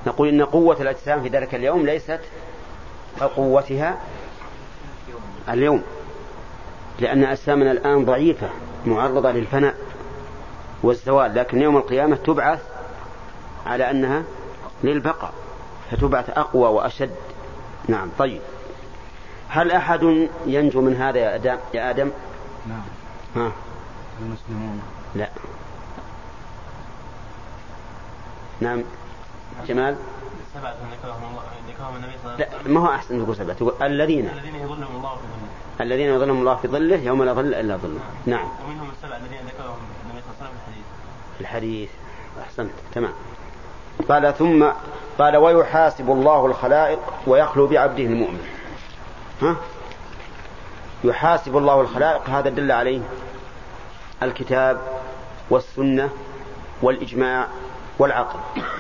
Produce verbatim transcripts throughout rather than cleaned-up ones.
نقول إن قوة الأجسام في ذلك اليوم ليست كقوتها اليوم، لأن أجسامنا الآن ضعيفة معرضة للفناء والزوال، لكن يوم القيامة تبعث على أنها للبقاء، فتبعث أقوى وأشد. نعم. طيب، هل أحد ينجو من هذا يا آدم؟ يا آدم؟ نعم. ها؟ المسلمون. لا. نعم. جمال؟ سبعة ذكرهم النبي صلى الله عليه لا، وسلم. ما هو أحسن تقول سبعة، تقول الذين الذين يظلهم الله في ظله. الذين يظلهم الله في ظله يوم لا ظل إلا ظله. نعم. ومنهم السبعة الذين ذكرهم النبي صلى الله عليه وسلم في الحديث. في الحديث. أحسنت. تمام. قال ثم قال ويحاسب الله الخلائق ويخلو بعبده المؤمن. ها؟ يحاسب الله الخلائق، هذا دل عليه الكتاب والسنة والإجماع والعقل.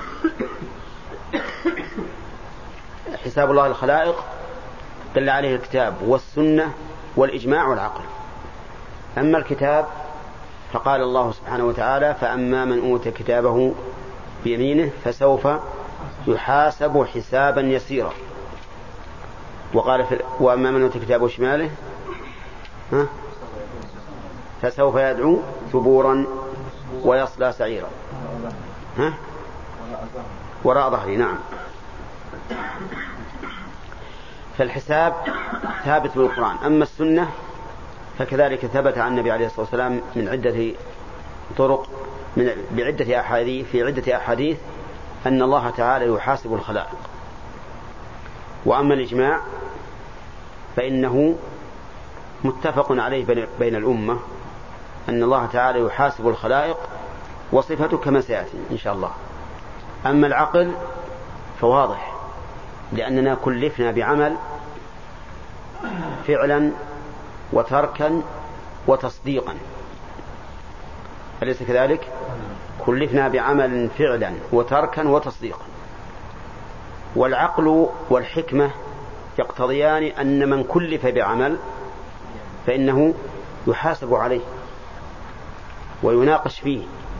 حساب الله الخلائق دل عليه الكتاب والسنة والإجماع والعقل. أما الكتاب فقال الله سبحانه وتعالى فأما من أوتي كتابه بيمينه فسوف يحاسب حسابا يسيرا. وقال في وأما من أوتي كتابه شماله ها فسوف يدعو ثبورا ويصلى سعيرا. ها؟ وراء ظهري. نعم. فالحساب ثابت بالقرآن. أما السنة فكذلك ثبت عن النبي عليه الصلاة والسلام من عدة طرق من بعدة أحاديث في عدة أحاديث أن الله تعالى يحاسب الخلائق. وأما الإجماع فإنه متفق عليه بين الأمة أن الله تعالى يحاسب الخلائق، وصفته كما سيأتي إن شاء الله. أما العقل فواضح، لأننا كلفنا بعمل فعلا وتركا وتصديقا، أليس كذلك؟ كلفنا بعمل فعلا وتركا وتصديقا. والعقل والحكمة يقتضيان أن من كلف بعمل فإنه يحاسب عليه ويناقش فيه.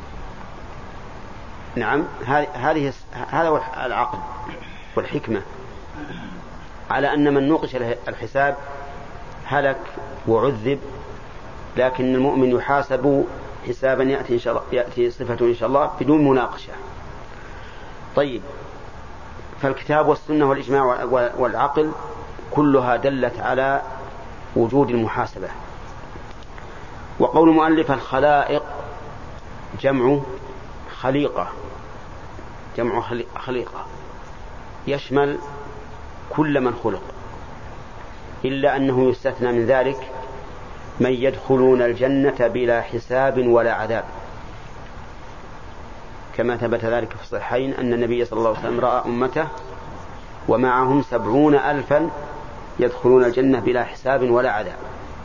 نعم. هذه هذا هو العقل والحكمة، على أن من نوقش الحساب هلك وعذب، لكن المؤمن يحاسب حسابا يأتي إن شاء الله يأتي صفته إن شاء الله بدون مناقشة. طيب، فالكتاب والسنة والإجماع والعقل كلها دلت على وجود المحاسبة. وقول مؤلف الخلائق جمع خليقة، جمع خليقة يشمل كل من خلق، إلا أنه يستثنى من ذلك من يدخلون الجنة بلا حساب ولا عذاب، كما ثبت ذلك في الصحيحين أن النبي صلى الله عليه وسلم رأى أمته ومعهم سبعون ألفا يدخلون الجنة بلا حساب ولا عذاب،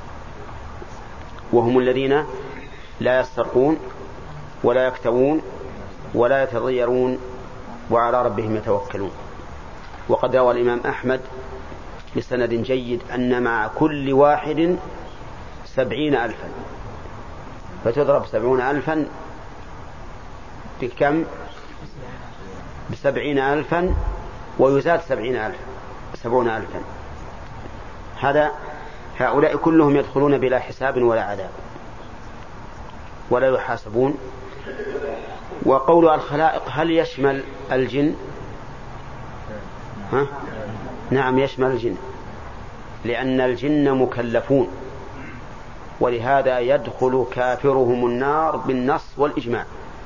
وهم الذين لا يسترقون ولا يكتوون ولا يتضيرون وعلى ربهم يتوكلون. وقد روى الإمام أحمد بسند جيد أن مع كل واحد سبعين ألفا، فتضرب سبعون ألفا بكم؟ بسبعين ألفا، ويزاد سبعين ألفا سبعون ألفا. هذا هؤلاء كلهم يدخلون بلا حساب ولا عذاب ولا يحاسبون. وقول الخلائق هل يشمل الجن؟ ها؟ نعم يشمل الجن، لأن الجن مكلفون، ولهذا يدخل كافرهم النار بالنص والإجماع.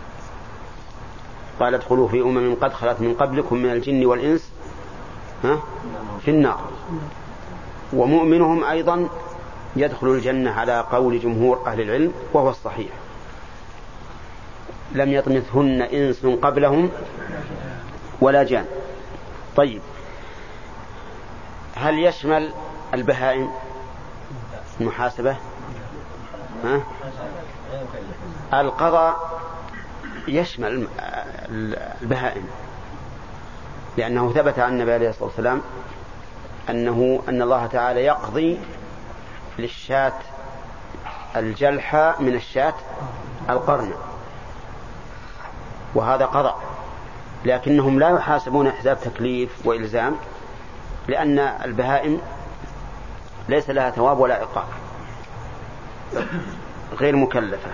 قال ادخلوا في أمم قد خلت من قبلكم من الجن والإنس ها؟ في النار. ومؤمنهم أيضا يدخل الجنة على قول جمهور أهل العلم وهو الصحيح، لم يطمثهن إنس قبلهم ولا جان. طيب، هل يشمل البهائم المحاسبة؟ ها؟ القضاء يشمل البهائم، لأنه ثبت عن النبي عليه الصلاة والسلام أنه أن الله تعالى يقضي للشاة الجلحة من الشاة القرن، وهذا قضاء لكنهم لا يحاسبون حساب تكليف وإلزام، لأن البهائم ليس لها ثواب ولا عقاب، غير مكلفة.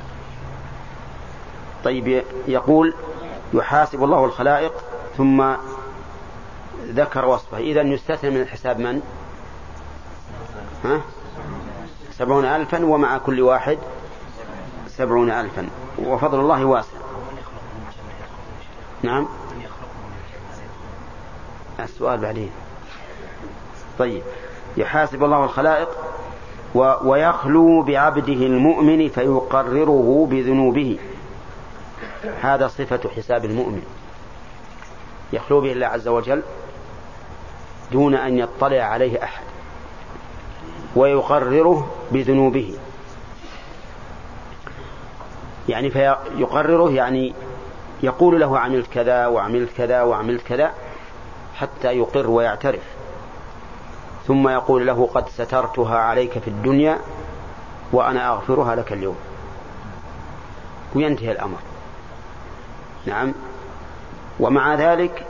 طيب، يقول يحاسب الله الخلائق، ثم ذكر وصفه. إذن يستثنى من الحساب من؟ ها؟ سبعون ألفا، ومع كل واحد سبعون ألفا، وفضل الله واسع. نعم، السؤال بعدين. طيب، يحاسب الله الخلائق و... ويخلو بعبده المؤمن فيقرره بذنوبه. هذا صفة حساب المؤمن، يخلو به الله عز وجل دون أن يطلع عليه أحد، ويقرره بذنوبه. يعني فيقرره يعني يقول له عملت كذا وعملت كذا وعملت كذا حتى يقر ويعترف، ثم يقول له قد سترتها عليك في الدنيا وأنا أغفرها لك اليوم، وينتهي الأمر. نعم. ومع ذلك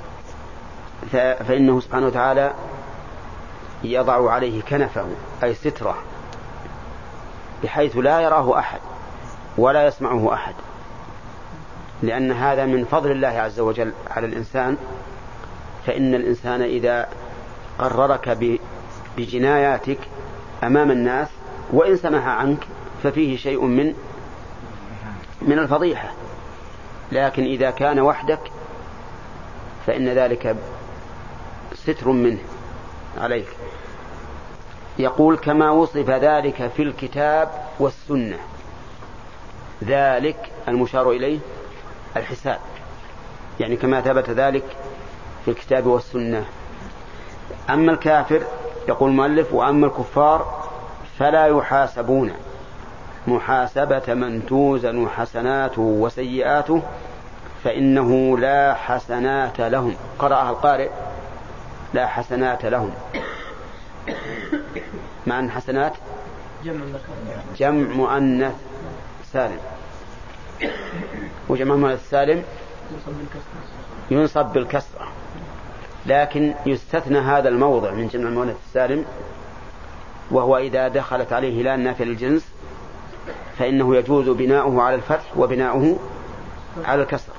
فإنه سبحانه وتعالى يضع عليه كنفه أي ستره، بحيث لا يراه أحد ولا يسمعه أحد، لأن هذا من فضل الله عز وجل على الإنسان. فإن الإنسان إذا قررك بجناياتك أمام الناس وإن سمح عنك ففيه شيء من من الفضيحة، لكن إذا كان وحدك فإن ذلك ستر منه عليك. يقول كما وصف ذلك في الكتاب والسنة. ذلك المشار إليه الحساب، يعني كما ثبت ذلك في الكتاب والسنة. أما الكافر، يقول المؤلف، وأما الكفار فلا يحاسبون محاسبة من توزن حسناته وسيئاته فإنه لا حسنات لهم. قرأها القارئ لا حسنات لهم، مع أن حسنات جمع مؤنث سالم، وجمع مؤنث سالم ينصب بالكسرة، لكن يستثنى هذا الموضع من جمع المؤنث السالم، وهو إذا دخلت عليه لا النافية للجنس فإنه يجوز بناؤه على الفتح وبناؤه على الكسر،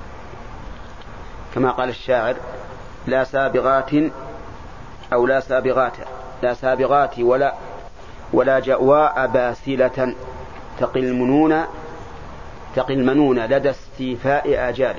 كما قال الشاعر لا سابغات أو لا سابغات لا سابغات ولا ولا جأواء باسلة تقي المنون تقي المنون لدى استيفاء آجال.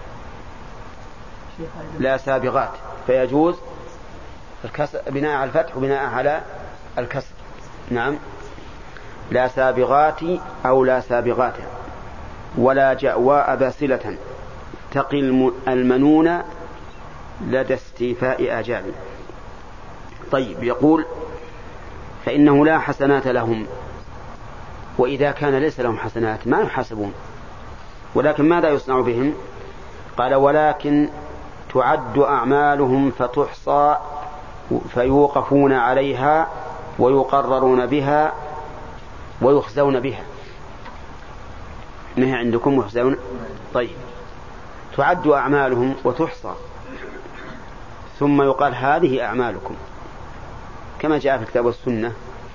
لا سابغات فيجوز بناء على الفتح وبناء على الكسر. نعم. لا سابغات أو لا سابغات ولا جأواء باسلة تقي المنون لدى استيفاء آجال. طيب، يقول فإنه لا حسنات لهم، وإذا كان ليس لهم حسنات ما يحاسبون، ولكن ماذا يصنع بهم؟ قال ولكن تعد أعمالهم فتحصى فيوقفون عليها ويقررون بها ويخزون بها. ما هي عندكم يخزون؟ طيب، تعد أعمالهم وتحصى، ثم يقال هذه أعمالكم كما جاء في الكتاب والسنة،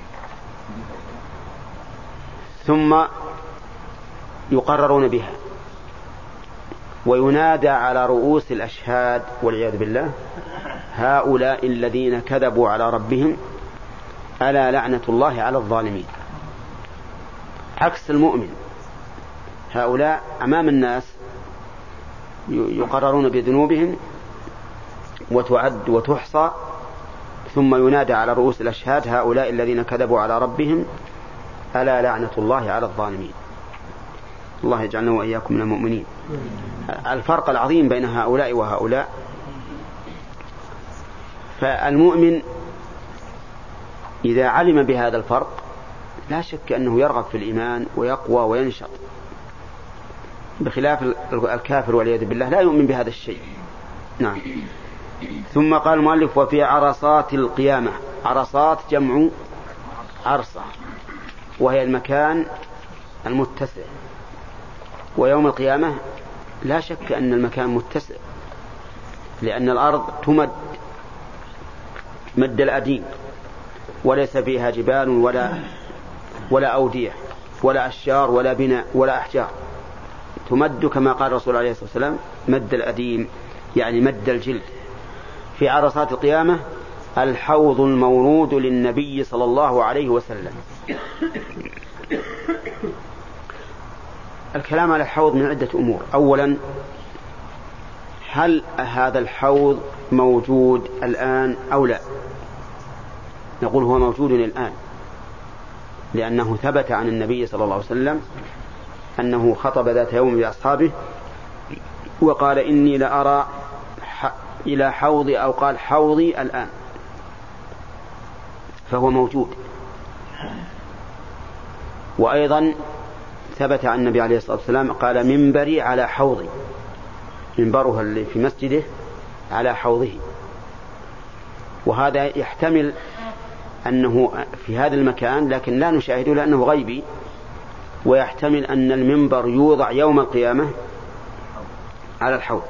ثم يقررون بها وينادى على رؤوس الأشهاد والعياذ بالله هؤلاء الذين كذبوا على ربهم ألا لعنة الله على الظالمين. عكس المؤمن، هؤلاء أمام الناس يقررون بذنوبهم وتعد وتحصى، ثم ينادى على رؤوس الأشهاد هؤلاء الذين كذبوا على ربهم ألا لعنة الله على الظالمين. الله يجعلنا وإياكم من المؤمنين. الفرق العظيم بين هؤلاء وهؤلاء، فالمؤمن إذا علم بهذا الفرق لا شك أنه يرغب في الإيمان ويقوى وينشط، بخلاف الكافر والعياذ بالله لا يؤمن بهذا الشيء. نعم. ثم قال المؤلف وفي عرصات القيامة. عرصات جمع عرصة، وهي المكان المتسع، ويوم القيامة لا شك أن المكان متسع، لأن الأرض تمد مد الأديم، وليس فيها جبال ولا ولا أودية ولا أشجار ولا بناء ولا أحجار، تمد كما قال الرسول عليه الصلاة والسلام مد الأديم، يعني مد الجلد. في عرصات القيامة الحوض المورود للنبي صلى الله عليه وسلم. الكلام على الحوض من عدة أمور. أولا، هل هذا الحوض موجود الآن أو لا؟ نقول هو موجود الآن، لأنه ثبت عن النبي صلى الله عليه وسلم أنه خطب ذات يوم بأصحابه وقال إني لأرى إلى حوضي، أو قال حوضي الآن، فهو موجود. وأيضا ثبت عن النبي عليه الصلاة والسلام قال منبري على حوضي، منبرها اللي في مسجده على حوضه. وهذا يحتمل أنه في هذا المكان لكن لا نشاهده لأنه غيبي، ويحتمل أن المنبر يوضع يوم القيامة على الحوض.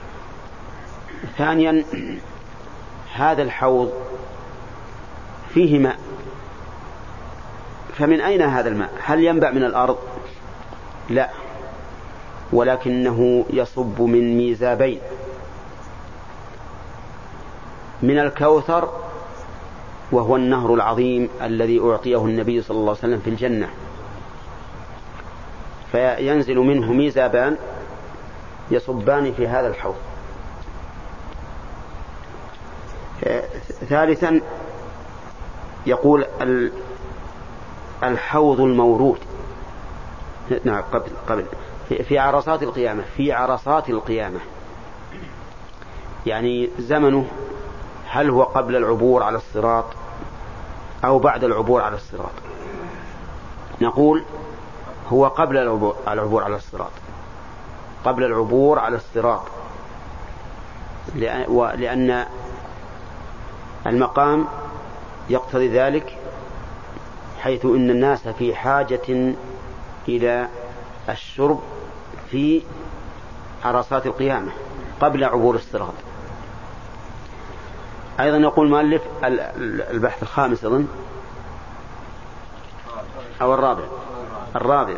ثانيا، هذا الحوض فيه ماء، فمن أين هذا الماء؟ هل ينبع من الأرض؟ لا، ولكنه يصب من ميزابين، من الكوثر وهو النهر العظيم الذي أعطيه النبي صلى الله عليه وسلم في الجنة، فينزل منه ميزابان يصبان في هذا الحوض. ثالثا، يقول الحوض المورود، نعم قبل قبل في عرصات القيامة، في عرصات القيامة يعني زمنه، هل هو قبل العبور على الصراط أو بعد العبور على الصراط؟ نقول هو قبل العبور على الصراط، قبل العبور على الصراط، لأن المقام يقتضي ذلك، حيث إن الناس في حاجة إلى الشرب في عرصات القيامة قبل عبور الصراط. أيضا يقول المؤلف البحث الخامس أظن أو الرابع الرابع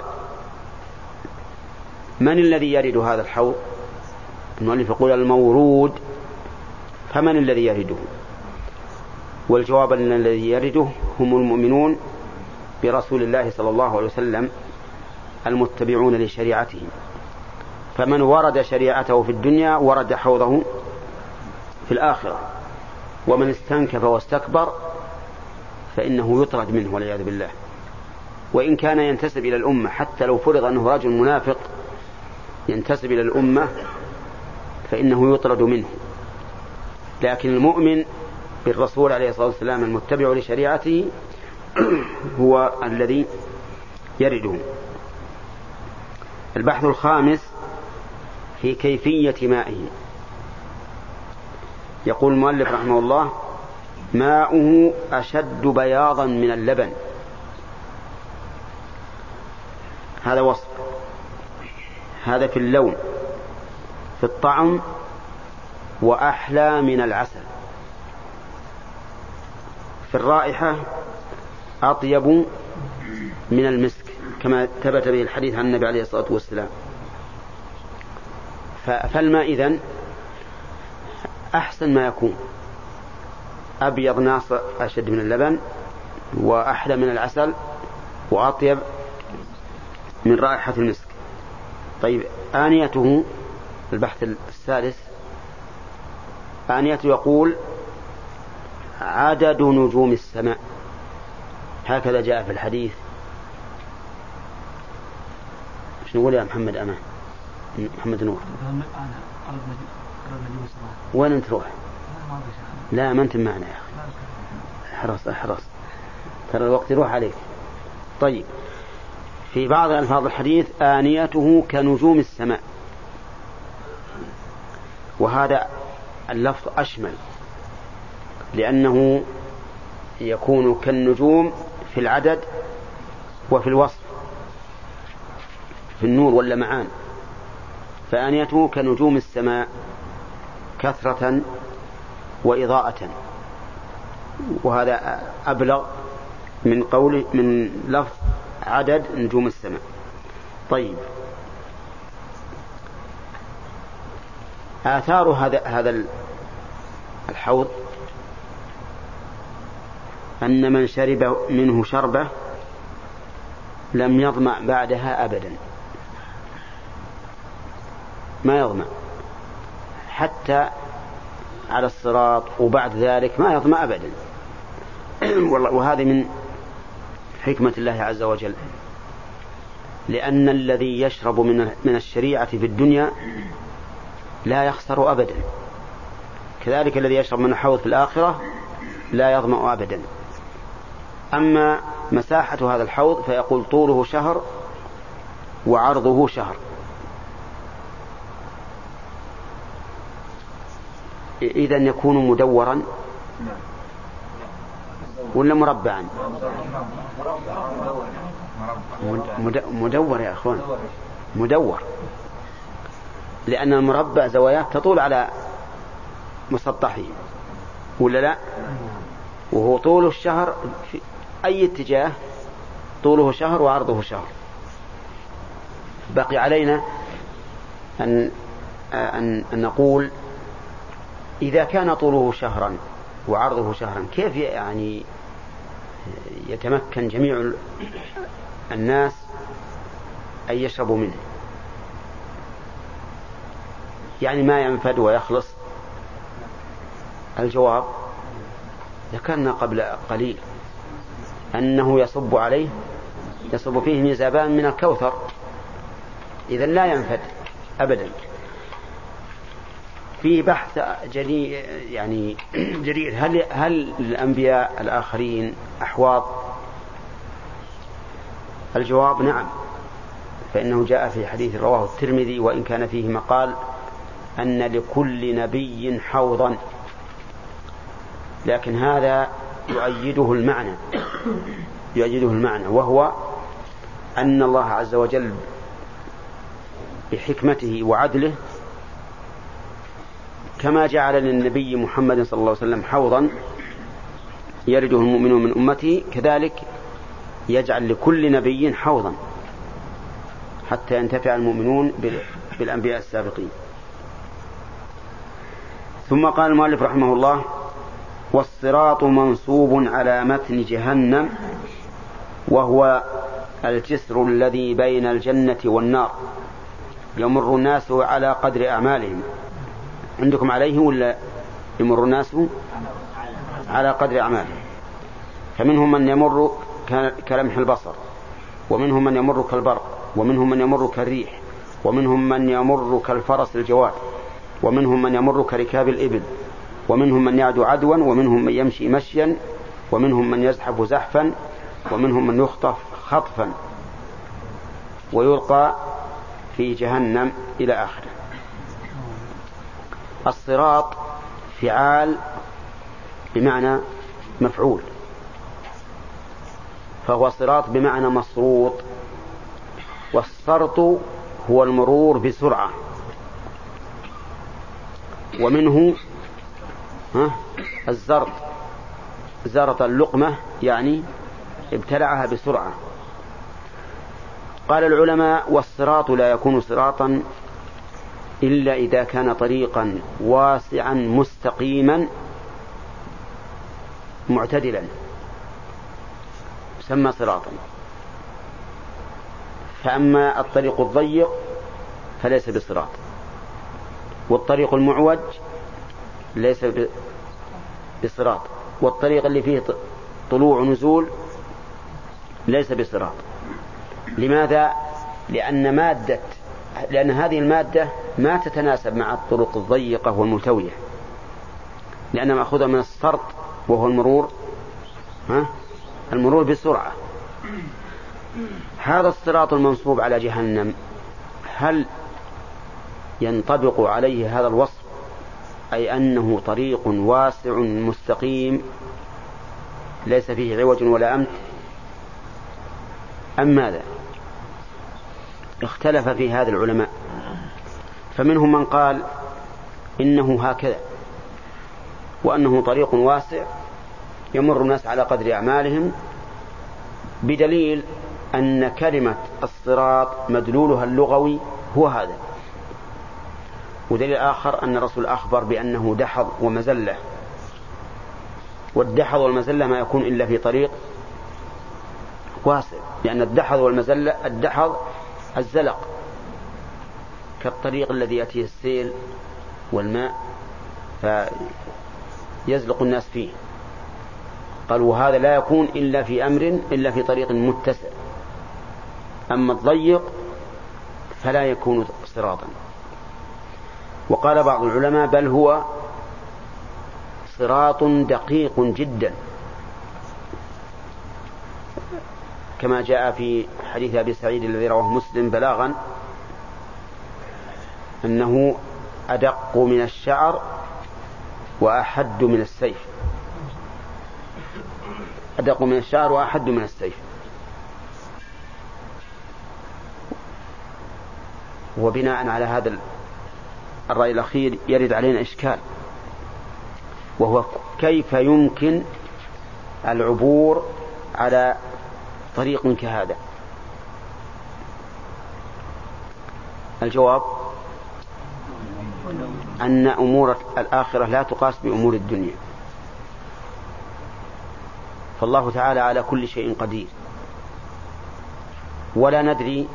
من الذي يرد هذا الحوض؟ المؤلف يقول المورود، فمن الذي يرده؟ والجواب أن الذي يرده هم المؤمنون برسول الله صلى الله عليه وسلم المتبعون لشريعته، فمن ورد شريعته في الدنيا ورد حوضه في الآخرة، ومن استنكف واستكبر فإنه يطرد منه والعياذ بالله. وإن كان ينتسب إلى الأمة، حتى لو فرض أنه رجل منافق ينتسب إلى الأمة فإنه يطرد منه، لكن المؤمن بالرسول عليه الصلاة والسلام المتبع لشريعته هو الذي يرده. البحث الخامس في كيفية مائه. يقول المؤلف رحمه الله ماؤه أشد بياضا من اللبن. هذا وصف، هذا في اللون، في الطعم وأحلى من العسل، في الرائحة أطيب من المسك، كما ثبت به الحديث عن النبي عليه الصلاة والسلام. فالماء إذن أحسن ما يكون، أبيض ناصع أشد من اللبن وأحلى من العسل وأطيب من رائحة المسك. طيب آنيته، البحث السادس، آنيته يقول عدد نجوم السماء، هكذا جاء في الحديث. ايش نقول يا محمد أمان محمد نور؟ وين انت تروح؟ لا ما انت معنا يا أخي، احرص احرص ترى الوقت يروح عليك. طيب في بعض ألفاظ الحديث آنيته كنجوم السماء، وهذا اللفظ أشمل، لأنه يكون كالنجوم في العدد وفي الوصف، في النور واللمعان، فآنيته كنجوم السماء كثرة وإضاءة، وهذا أبلغ من قول من لفظ عدد نجوم السماء. طيب، آثار هذا هذا الحوض أن من شرب منه شربة لم يظمأ بعدها أبدا، ما يظمأ حتى على الصراط، وبعد ذلك ما يظمأ أبدا. وهذه من حكمة الله عز وجل، لأن الذي يشرب من الشريعة في الدنيا لا يخسر أبدا، كذلك الذي يشرب من الحوض في الآخرة لا يظمأ أبدا. أما مساحة هذا الحوض فيقول طوله شهر وعرضه شهر. إذن يكون مدورا ولا مربعا؟ مدور يا أخوان، مدور، لأن المربع زوايات تطول على مسطحه ولا لا؟ وهو طول الشهر في أي اتجاه طوله شهر وعرضه شهر. بقي علينا أن, أن, أن نقول إذا كان طوله شهرا وعرضه شهرا كيف يعني يتمكن جميع الناس أن يشربوا منه؟ يعني ما ينفد ويخلص. الجواب ذكرنا قبل قليل أنه يصب عليه يصب فيه ميزابان من الكوثر، إذن لا ينفد أبدا. في بحث جديد يعني جديد، هل هل الأنبياء الآخرين أحواض؟ الجواب نعم، فإنه جاء في حديث رواه الترمذي وإن كان فيه مقال أن لكل نبي حوضا، لكن هذا يؤيده المعنى يؤيده المعنى وهو أن الله عز وجل بحكمته وعدله كما جعل للنبي محمد صلى الله عليه وسلم حوضا يرده المؤمنون من أمته، كذلك يجعل لكل نبي حوضا حتى ينتفع المؤمنون بالأنبياء السابقين. ثم قال المؤلف رحمه الله: والصراط منصوب على متن جهنم، وهو الجسر الذي بين الجنة والنار، يمر الناس على قدر أعمالهم. عندكم عليه ولا يمر الناس على قدر أعمالهم؟ فمنهم من يمر كلمح البصر، ومنهم من يمر كالبرق، ومنهم من يمر كالريح، ومنهم من يمر كالفرس الجواد، ومنهم من يمر كركاب الإبل، ومنهم من يعدو عدوا، ومنهم من يمشي مشيا، ومنهم من يزحف زحفا، ومنهم من يخطف خطفا ويلقى في جهنم إلى آخره. الصراط فعال بمعنى مفعول، فهو صراط بمعنى مصروط، والسرط هو المرور بسرعة، ومنه ها الزرط، زرط اللقمة يعني ابتلعها بسرعة. قال العلماء: والصراط لا يكون صراطا إلا إذا كان طريقا واسعا مستقيما معتدلا يسمى صراطا. فأما الطريق الضيق فليس بصراط، والطريق المعوج ليس بصراط، والطريق اللي فيه طلوع ونزول ليس بصراط. لماذا؟ لأن مادة لأن هذه المادة ما تتناسب مع الطرق الضيقة والملتوية، لأنها مأخوذة من السرط وهو المرور ها المرور بسرعة. هذا الصراط المنصوب على جهنم هل ينطبق عليه هذا الوصف، أي أنه طريق واسع مستقيم ليس فيه عوج ولا أمت، أم ماذا؟ اختلف في هذا العلماء، فمنهم من قال إنه هكذا، وأنه طريق واسع يمر الناس على قدر أعمالهم، بدليل أن كلمة الصراط مدلولها اللغوي هو هذا. ودليل آخر أن الرسول أخبر بأنه دحض ومزلة، والدحض والمزلة ما يكون إلا في طريق واسع، لأن الدحض والمزلة، الدحض الزلق كالطريق الذي يأتيه السيل والماء فيزلق الناس فيه. قال وهذا لا يكون إلا في أمر إلا في طريق متسع، أما الضيق فلا يكون صراطا. وقال بعض العلماء بل هو صراط دقيق جدا، كما جاء في حديث أبي سعيد الذي رواه مسلم بلاغا أنه أدق من الشعر وأحد من السيف، أدق من الشعر وأحد من السيف. وبناء على هذا الرأي الأخير يرد علينا إشكال، وهو كيف يمكن العبور على طريق كهذا؟ الجواب أن أمور الآخرة لا تقاس بأمور الدنيا، فالله تعالى على كل شيء قدير، ولا ندري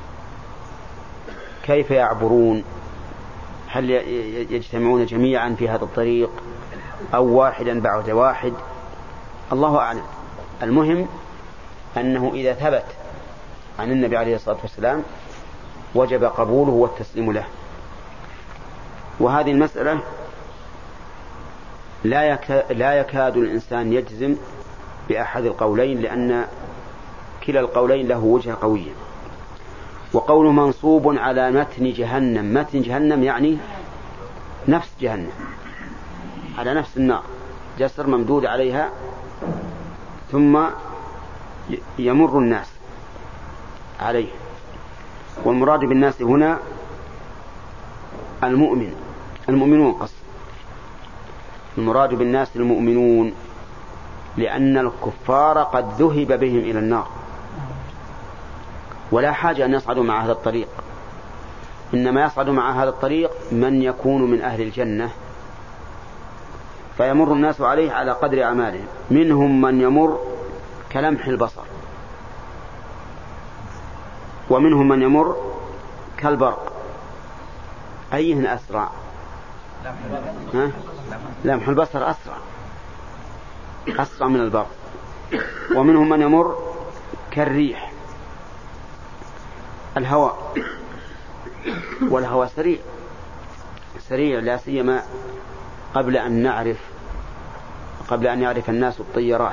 كيف يعبرون، هل يجتمعون جميعا في هذا الطريق أو واحدا بعد واحد، الله أعلم. المهم أنه إذا ثبت عن النبي عليه الصلاة والسلام وجب قبوله والتسليم له. وهذه المسألة لا يكاد الإنسان يجزم بأحد القولين، لأن كلا القولين له وجه قوية. وقوله منصوب على متن جهنم، متن جهنم يعني نفس جهنم، على نفس النار، جسر ممدود عليها، ثم يمر الناس عليه. والمراد بالناس هنا المؤمن المؤمنون قصد المراد بالناس المؤمنون، لأن الكفار قد ذهب بهم إلى النار، ولا حاجة أن يصعدوا مع هذا الطريق، إنما يصعد مع هذا الطريق من يكون من أهل الجنة، فيمر الناس عليه على قدر أعمالهم. منهم من يمر كلمح البصر، ومنهم من يمر كالبرق. أيهن أسرع؟ ها؟ لمح البصر أسرع أسرع من البرق. ومنهم من يمر كالريح، الهواء، والهواء سريع سريع لا سيما قبل أن نعرف قبل أن يعرف الناس الطيارات.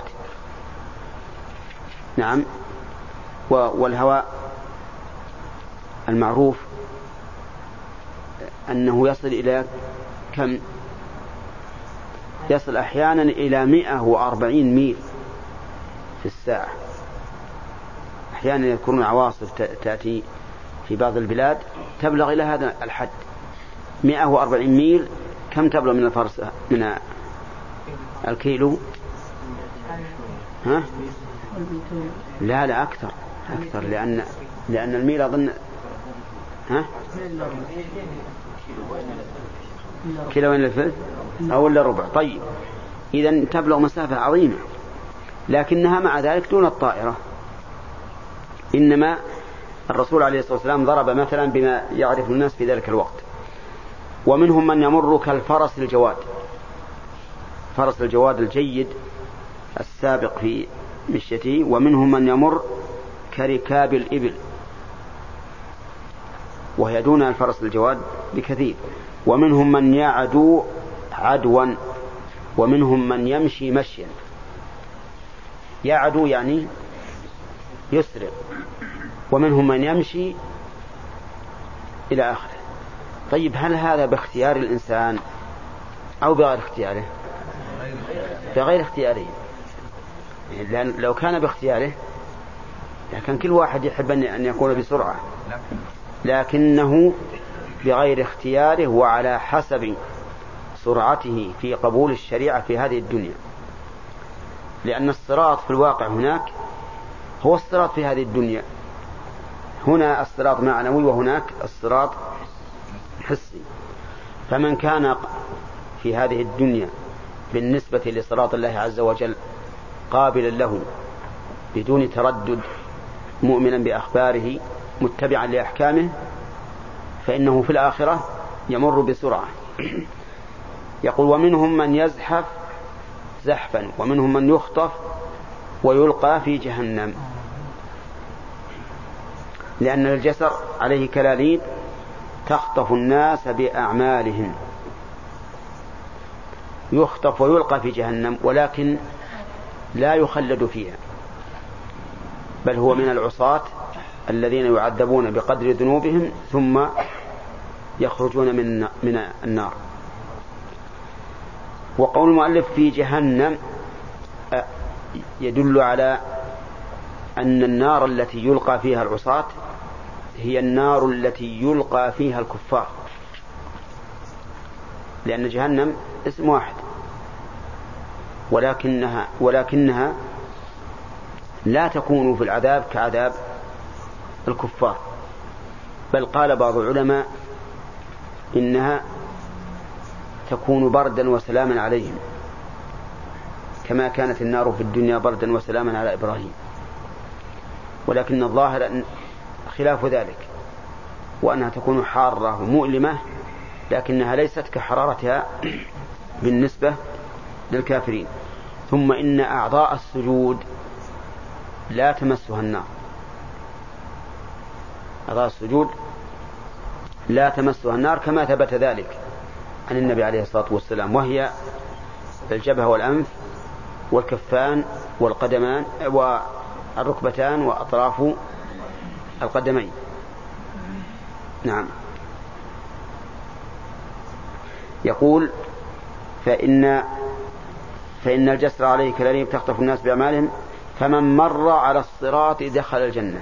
نعم. والهواء المعروف أنه يصل إلى كم؟ يصل أحيانا إلى مئة وأربعين ميل في الساعة. أحيانا يذكرون عواصف تأتي في بعض البلاد تبلغ إلى هذا الحد، مئة وأربعين ميل. كم تبلغ من الفرس من الكيلو؟ ها؟ لا لا أكثر أكثر لأن لأن الميل أظن ها كيلوين للثلث أو إلا ربع. طيب إذن تبلغ مسافة عظيمة، لكنها مع ذلك دون الطائرة. إنما الرسول عليه الصلاة والسلام ضرب مثلا بما يعرف الناس في ذلك الوقت. ومنهم من يمر كالفرس الجواد، فرس الجواد الجيد السابق في مشيته. ومنهم من يمر كركاب الإبل، وهي دون الفرس الجواد بكثير. ومنهم من يعدو عدوا، ومنهم من يمشي مشيا. يعدو يعني يسرع، ومنهم من يمشي إلى آخره. طيب هل هذا باختيار الإنسان أو بغير اختياره؟ بغير اختياره، لأن لو كان باختياره لكن كل واحد يحب أن يكون بسرعة، لكنه بغير اختياره وعلى حسب سرعته في قبول الشريعة في هذه الدنيا، لأن الصراط في الواقع هناك هو الصراط في هذه الدنيا، هنا الصراط معنوي وهناك الصراط حسي. فمن كان في هذه الدنيا بالنسبة لصراط الله عز وجل قابلا له بدون تردد مؤمنا بأخباره متبعا لأحكامه، فإنه في الآخرة يمر بسرعة. يقول ومنهم من يزحف زحفا ومنهم من يخطف ويلقى في جهنم، لأن الجسر عليه كلاليب تخطف الناس بأعمالهم، يخطف ويلقى في جهنم ولكن لا يخلد فيها، بل هو من العصاة الذين يعذبون بقدر ذنوبهم ثم يخرجون من من النار. وقول المؤلف في جهنم يدل على أن النار التي يلقى فيها العصاة هي النار التي يلقى فيها الكفار، لأن جهنم اسم واحد، ولكنها ولكنها لا تكون في العذاب كعذاب الكفار، بل قال بعض العلماء إنها تكون بردا وسلاما عليهم، كما كانت النار في الدنيا بردا وسلاما على إبراهيم، ولكن الظاهر خلاف ذلك، وأنها تكون حارة ومؤلمة، لكنها ليست كحرارتها بالنسبة للكافرين. ثم إن أعضاء السجود لا تمسها النار، أعضاء السجود لا تمسها النار كما ثبت ذلك عن النبي عليه الصلاة والسلام، وهي الجبهة والأنف والكفان والقدمان والركبتان وأطراف القدمين. نعم. يقول فإن فإن الجسر عليه كلاليب تخطف الناس بأعمالهم، فمن مر على الصراط دخل الجنة،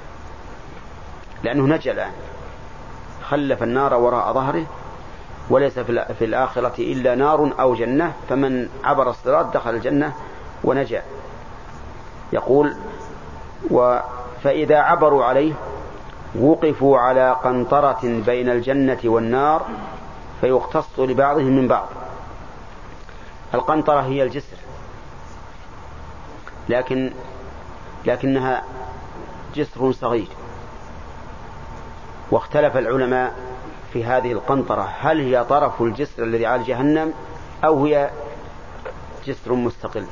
لأنه نجا الآن، خلف النار وراء ظهره، وليس في الآخرة إلا نار أو جنة، فمن عبر الصراط دخل الجنة ونجا. يقول فإذا عبروا عليه وقفوا على قنطرة بين الجنة والنار فيقتص لبعضهم من بعض. القنطرة هي الجسر، لكن لكنها جسر صغير، واختلف العلماء في هذه القنطرة هل هي طرف الجسر الذي على جهنم أو هي جسر مستقل.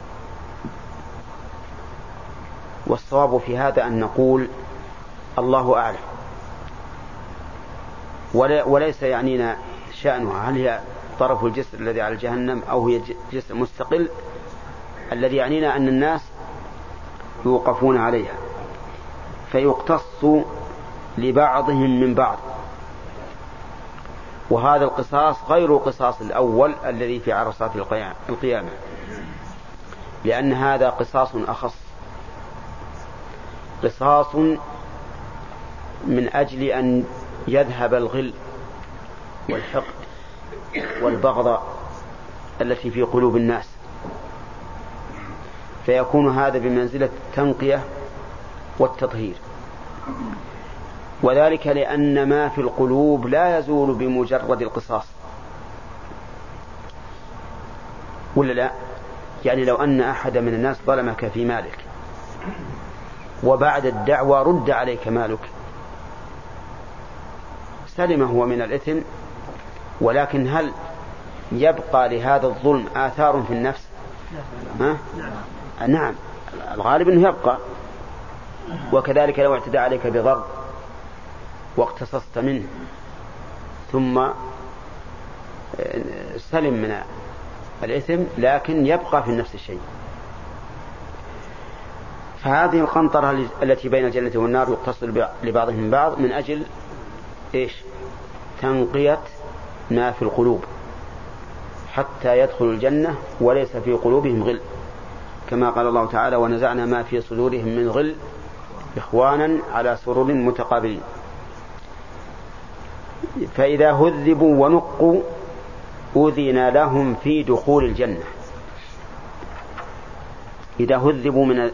والصواب في هذا أن نقول الله أعلم، وليس يعنينا شأنها هل هي طرف الجسر الذي على جهنم أو هي جسر مستقل، الذي يعنينا أن الناس يوقفون عليها فيقتص لبعضهم من بعض، وهذا القصاص غير قصاص الأول الذي في عرصات القيامة، لأن هذا قصاص أخص، قصاص من أجل أن يذهب الغل والحقد والبغضاء التي في قلوب الناس، فيكون هذا بمنزلة التنقية والتطهير، وذلك لأن ما في القلوب لا يزول بمجرد القصاص، ولا لا؟ يعني لو أن أحد من الناس ظلمك في مالك وبعد الدعوة رد عليك مالك، سلم هو من الإثم، ولكن هل يبقى لهذا الظلم آثار في النفس؟ ها؟ نعم، الغالب أنه يبقى. وكذلك لو اعتدى عليك بضرب واقتصصت منه ثم سلم من الإثم، لكن يبقى في النفس الشيء. فهذه القنطرة التي بين الجنة والنار يقتص لبعضهم من بعض من أجل إيش؟ تنقية ما في القلوب حتى يدخلوا الجنة وليس في قلوبهم غل، كما قال الله تعالى ونزعنا ما في صدورهم من غل إخوانا على سرر متقابلين. فإذا هذبوا ونقوا أذن لهم في دخول الجنة. إذا هذبوا من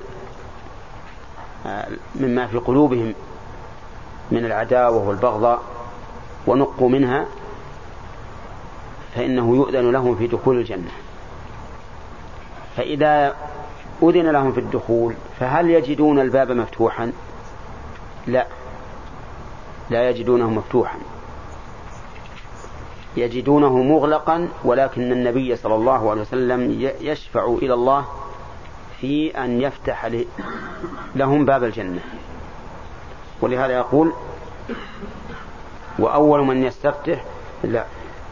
مما في قلوبهم من العداوة والبغضاء ونقوا منها فإنه يؤذن لهم في دخول الجنة. فإذا أذن لهم في الدخول فهل يجدون الباب مفتوحا؟ لا، لا يجدونه مفتوحا، يجدونه مغلقا، ولكن النبي صلى الله عليه وسلم يشفع إلى الله في أن يفتح لهم باب الجنة. ولهذا يقول وأول من يستفتح لا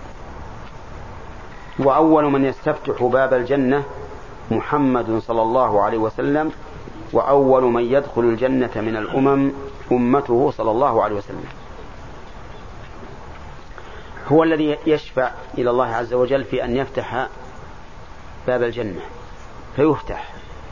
وأول من يستفتح باب الجنة محمد صلى الله عليه وسلم، وأول من يدخل الجنة من الأمم أمته صلى الله عليه وسلم. هو الذي يشفع إلى الله عز وجل في أن يفتح باب الجنة فيفتح،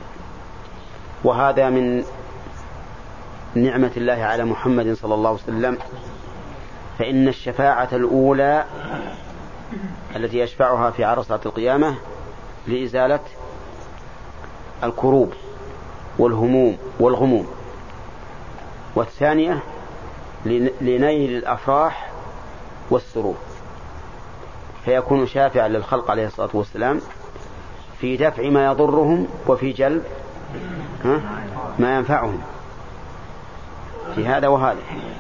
وهذا من نعمة الله على محمد صلى الله عليه وسلم. فإن الشفاعة الأولى التي يشفعها في عرصات القيامة لإزالة الكروب والهموم والغموم، والثانية لنيل الأفراح والسرور، فيكون شافعا للخلق عليه الصلاة والسلام في دفع ما يضرهم وفي جلب ما ينفعهم في هذا وهذا.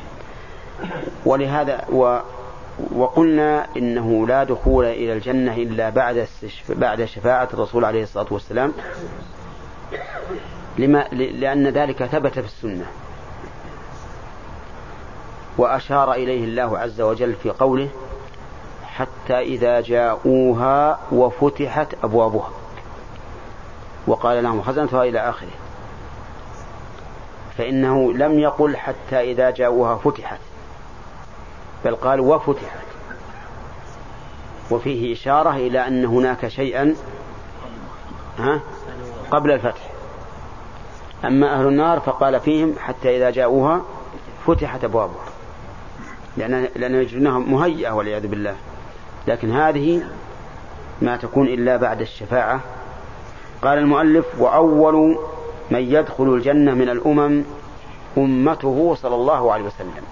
ولهذا و وقلنا إنه لا دخول إلى الجنة إلا بعد بعد شفاعة الرسول عليه الصلاة والسلام، لما لأن ذلك ثبت في السنة، وأشار إليه الله عز وجل في قوله حتى إذا جاءوها وفتحت أبوابها وقال لهم خزنتها إلى آخره. فإنه لم يقل حتى إذا جاءوها فتحت، بل قال وفتحت، وفيه إشارة إلى أن هناك شيئا قبل الفتح. أما أهل النار فقال فيهم حتى إذا جاءوها فتحت أبوابها، لأن لأن يجدونها مهيئة والعياذ بالله. لكن هذه ما تكون إلا بعد الشفاعة. قال المؤلف وأول من يدخل الجنة من الأمم أمته صلى الله عليه وسلم،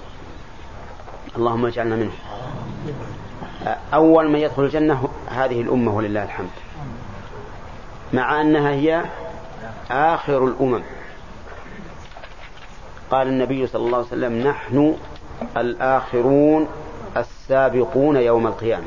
اللهم اجعلنا منه. أول من يدخل الجنة هذه الأمة ولله الحمد، مع أنها هي آخر الأمم. قال النبي صلى الله عليه وسلم نحن الآخرون السابقون يوم القيامة.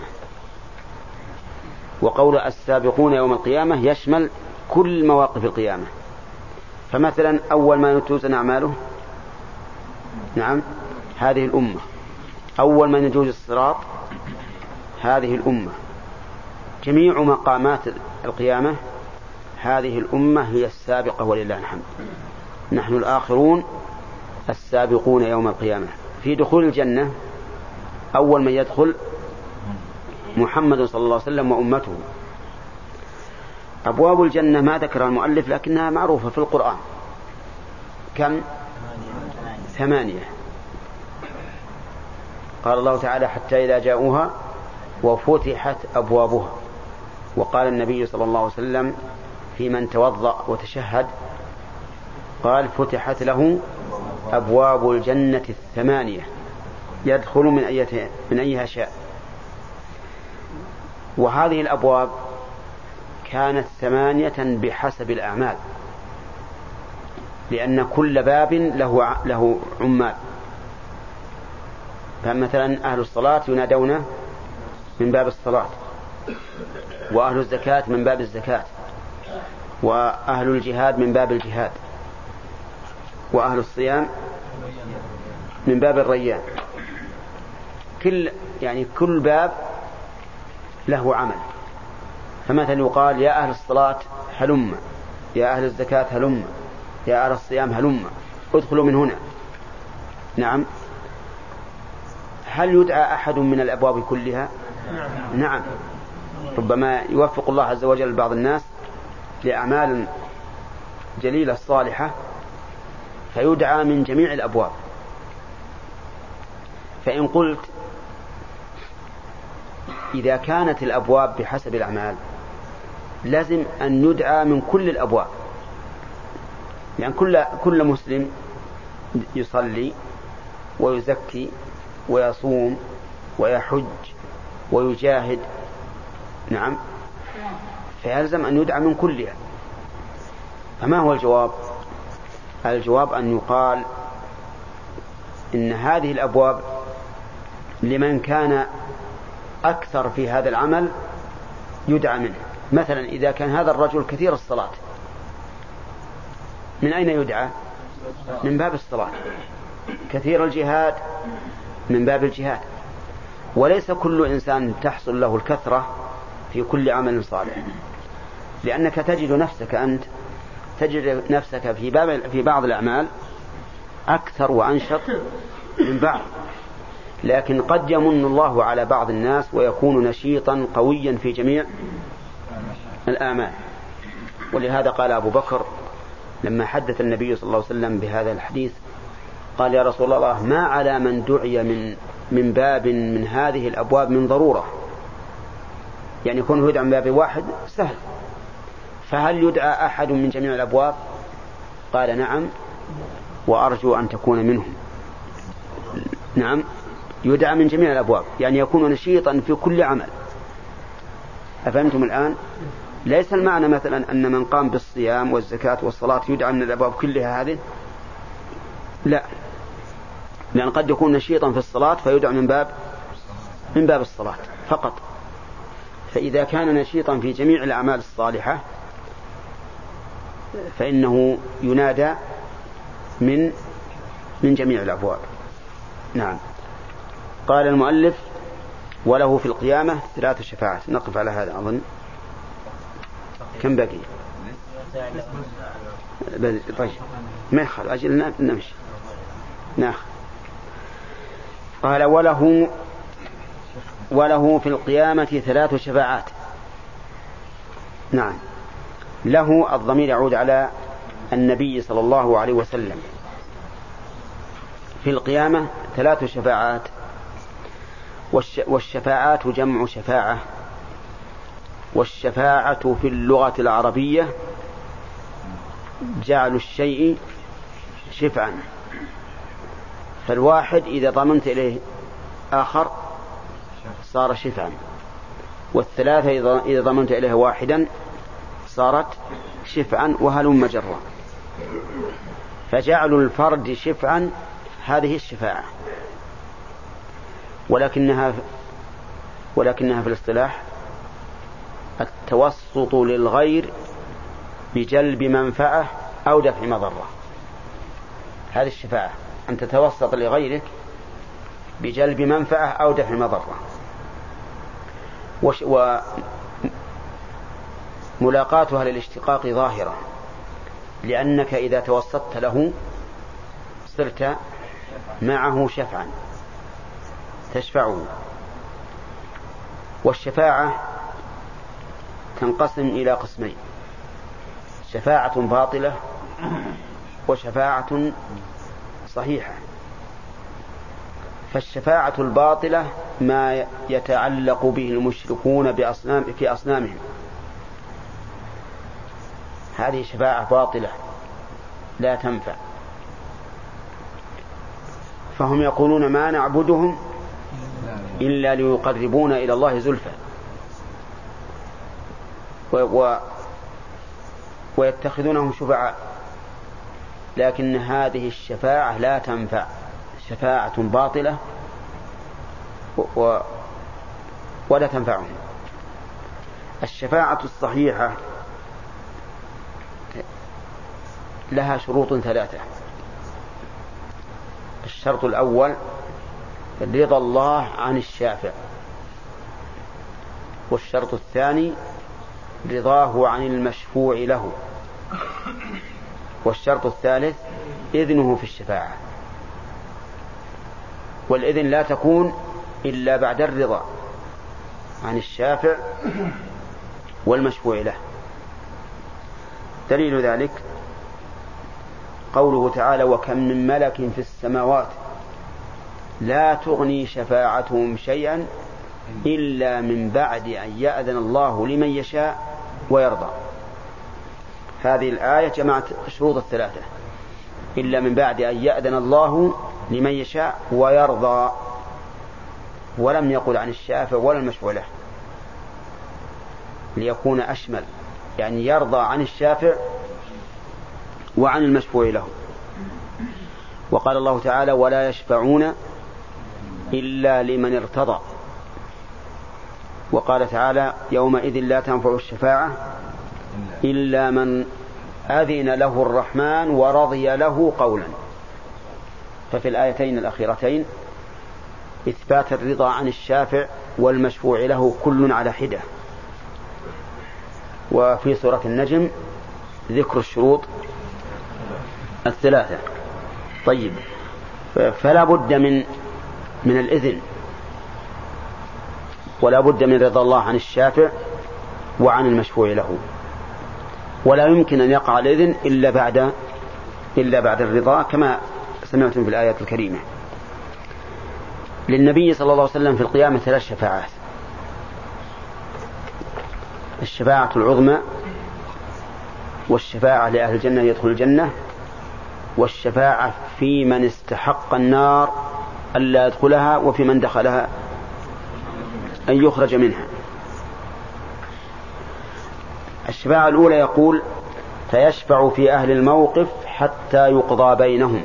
وقول السابقون يوم القيامة يشمل كل مواقف القيامة. فمثلا أول ما توزن أعماله نعم هذه الأمة، أول من يجوز الصراط هذه الأمة، جميع مقامات القيامة هذه الأمة هي السابقة ولله الحمد. نحن الآخرون السابقون يوم القيامة. في دخول الجنة أول من يدخل محمد صلى الله عليه وسلم وأمته. أبواب الجنة ما ذكر المؤلف لكنها معروفة في القرآن، كم؟ ثمانية. قال الله تعالى حتى إذا جاءوها وفتحت أبوابها. وقال النبي صلى الله عليه وسلم في من توضأ وتشهد قال فتحت له أبواب الجنة الثمانية يدخل من أيها من أيها شاء. وهذه الأبواب كانت ثمانية بحسب الأعمال، لأن كل باب له له عمال. فمثلا أهل الصلاة ينادون من باب الصلاة، وأهل الزكاة من باب الزكاة، وأهل الجهاد من باب الجهاد، وأهل الصيام من باب الريان. كل يعني كل باب له عمل. فمثلا يقال يا أهل الصلاة هلم، يا أهل الزكاة هلم، يا أهل الصيام هلم، ادخلوا من هنا. نعم. هل يدعى أحد من الأبواب كلها؟ نعم. ربما يوفق الله عز وجل بعض الناس لأعمال جليلة صالحة فيدعى من جميع الأبواب. فإن قلت إذا كانت الأبواب بحسب الأعمال لازم أن يدعى من كل الأبواب، لأن يعني كل كل مسلم يصلي ويزكي ويصوم ويحج ويجاهد، نعم، فيلزم أن يدعى من كلها. فما هو الجواب؟ الجواب أن يقال إن هذه الأبواب لمن كان أكثر في هذا العمل يدعى منه. مثلا إذا كان هذا الرجل كثير الصلاة، من أين يدعى؟ من باب الصلاة. كثير الجهاد، من باب الجهاد. وليس كل إنسان تحصل له الكثرة في كل عمل صالح، لأنك تجد نفسك أنت تجد نفسك في باب في بعض الأعمال أكثر وأنشط من بعض، لكن قد يمن الله على بعض الناس ويكون نشيطا قويا في جميع الأعمال. ولهذا قال أبو بكر لما حدث النبي صلى الله عليه وسلم بهذا الحديث قال: يا رسول الله، ما على من دعي من من باب من هذه الأبواب من ضرورة، يعني يكون يدعى من باب واحد سهل، فهل يدعى أحد من جميع الأبواب؟ قال: نعم، وأرجو أن تكون منهم. نعم، يدعى من جميع الأبواب، يعني يكون نشيطا في كل عمل. أفهمتم الآن؟ ليس المعنى مثلا أن من قام بالصيام والزكاة والصلاة يدعى من الأبواب كلها هذه، لا، لأن قد يكون نشيطا في الصلاة فيدعى من باب من باب الصلاة فقط. فإذا كان نشيطا في جميع الأعمال الصالحة فإنه ينادى من من جميع الأبواب. نعم. قال المؤلف: وله في القيامة ثلاث شفاعات. نقف على هذا أظن. كم بقي؟ طيب ما يخل أجل نمشي ناخذ. قال: وله وله في القيامة ثلاث شفاعات. نعم، له الضمير يعود على النبي صلى الله عليه وسلم. في القيامة ثلاث شفاعات، والشفاعات جمع شفاعة. والشفاعة في اللغة العربية جعل الشيء شفعا، فالواحد إذا ضمنت إليه آخر صار شفعا، والثلاثة إذا ضمنت إليه واحدا صارت شفعا، وهلم جرا. فجعل الفرد شفعا هذه الشفاعة، ولكنها ولكنها في الاصطلاح التوسط للغير بجلب منفعة أو دفع مضرة. هذه الشفاعة أن تتوسط لغيرك بجلب منفعة أو دفع مضرة. وملاقاتها للاشتقاق ظاهرة، لأنك إذا توسطت له صرت معه شفعا تشفعه. والشفاعة تنقسم إلى قسمين: شفاعة باطلة وشفاعة صحيحة. فالشفاعة الباطلة ما يتعلق به المشركون بأصنام في أصنامهم، هذه شفاعة باطلة لا تنفع. فهم يقولون: ما نعبدهم إلا ليقربونا إلى الله زلفى، و... ويتخذونهم شفعاء، لكن هذه الشفاعة لا تنفع، شفاعة باطلة و... ولا تنفعهم. الشفاعة الصحيحة لها شروط ثلاثة. الشرط الأول رضا الله عن الشافع، والشرط الثاني رضاه عن المشفوع له، والشرط الثالث إذنه في الشفاعة. والإذن لا تكون إلا بعد الرضا عن الشافع والمشفوع له. دليل ذلك قوله تعالى: وكم من ملك في السماوات لا تغني شفاعتهم شيئا إلا من بعد أن يأذن الله لمن يشاء ويرضى. هذه الآية جمعت الشروط الثلاثة، إلا من بعد أن يأذن الله لمن يشاء ويرضى، ولم يقل عن الشافع ولا المشفوع له ليكون أشمل، يعني يرضى عن الشافع وعن المشفوع له. وقال الله تعالى ولا يشفعون إلا لمن ارتضى. وقال تعالى يومئذ لا تنفع الشفاعة إلا من أذن له الرحمن ورضي له قولا. ففي الآيتين الأخيرتين إثبات الرضا عن الشافع والمشفوع له كل على حدة. وفي سورة النجم ذكر الشروط الثلاثة. طيب، فلا بد من من الإذن، ولا بد من رضا الله عن الشافع وعن المشفوع له، ولا يمكن أن يقع الإذن إلا بعد إلا بعد الرضا كما سمعتم في الآيات الكريمة. للنبي صلى الله عليه وسلم في القيامة ثلاث شفاعات: الشفاعة العظمى، والشفاعة لأهل الجنة يدخل الجنة، والشفاعة في من استحق النار ألا يدخلها وفي من دخلها أن يخرج منها. الشفاعة الأولى يقول فيشفع في أهل الموقف حتى يقضى بينهم.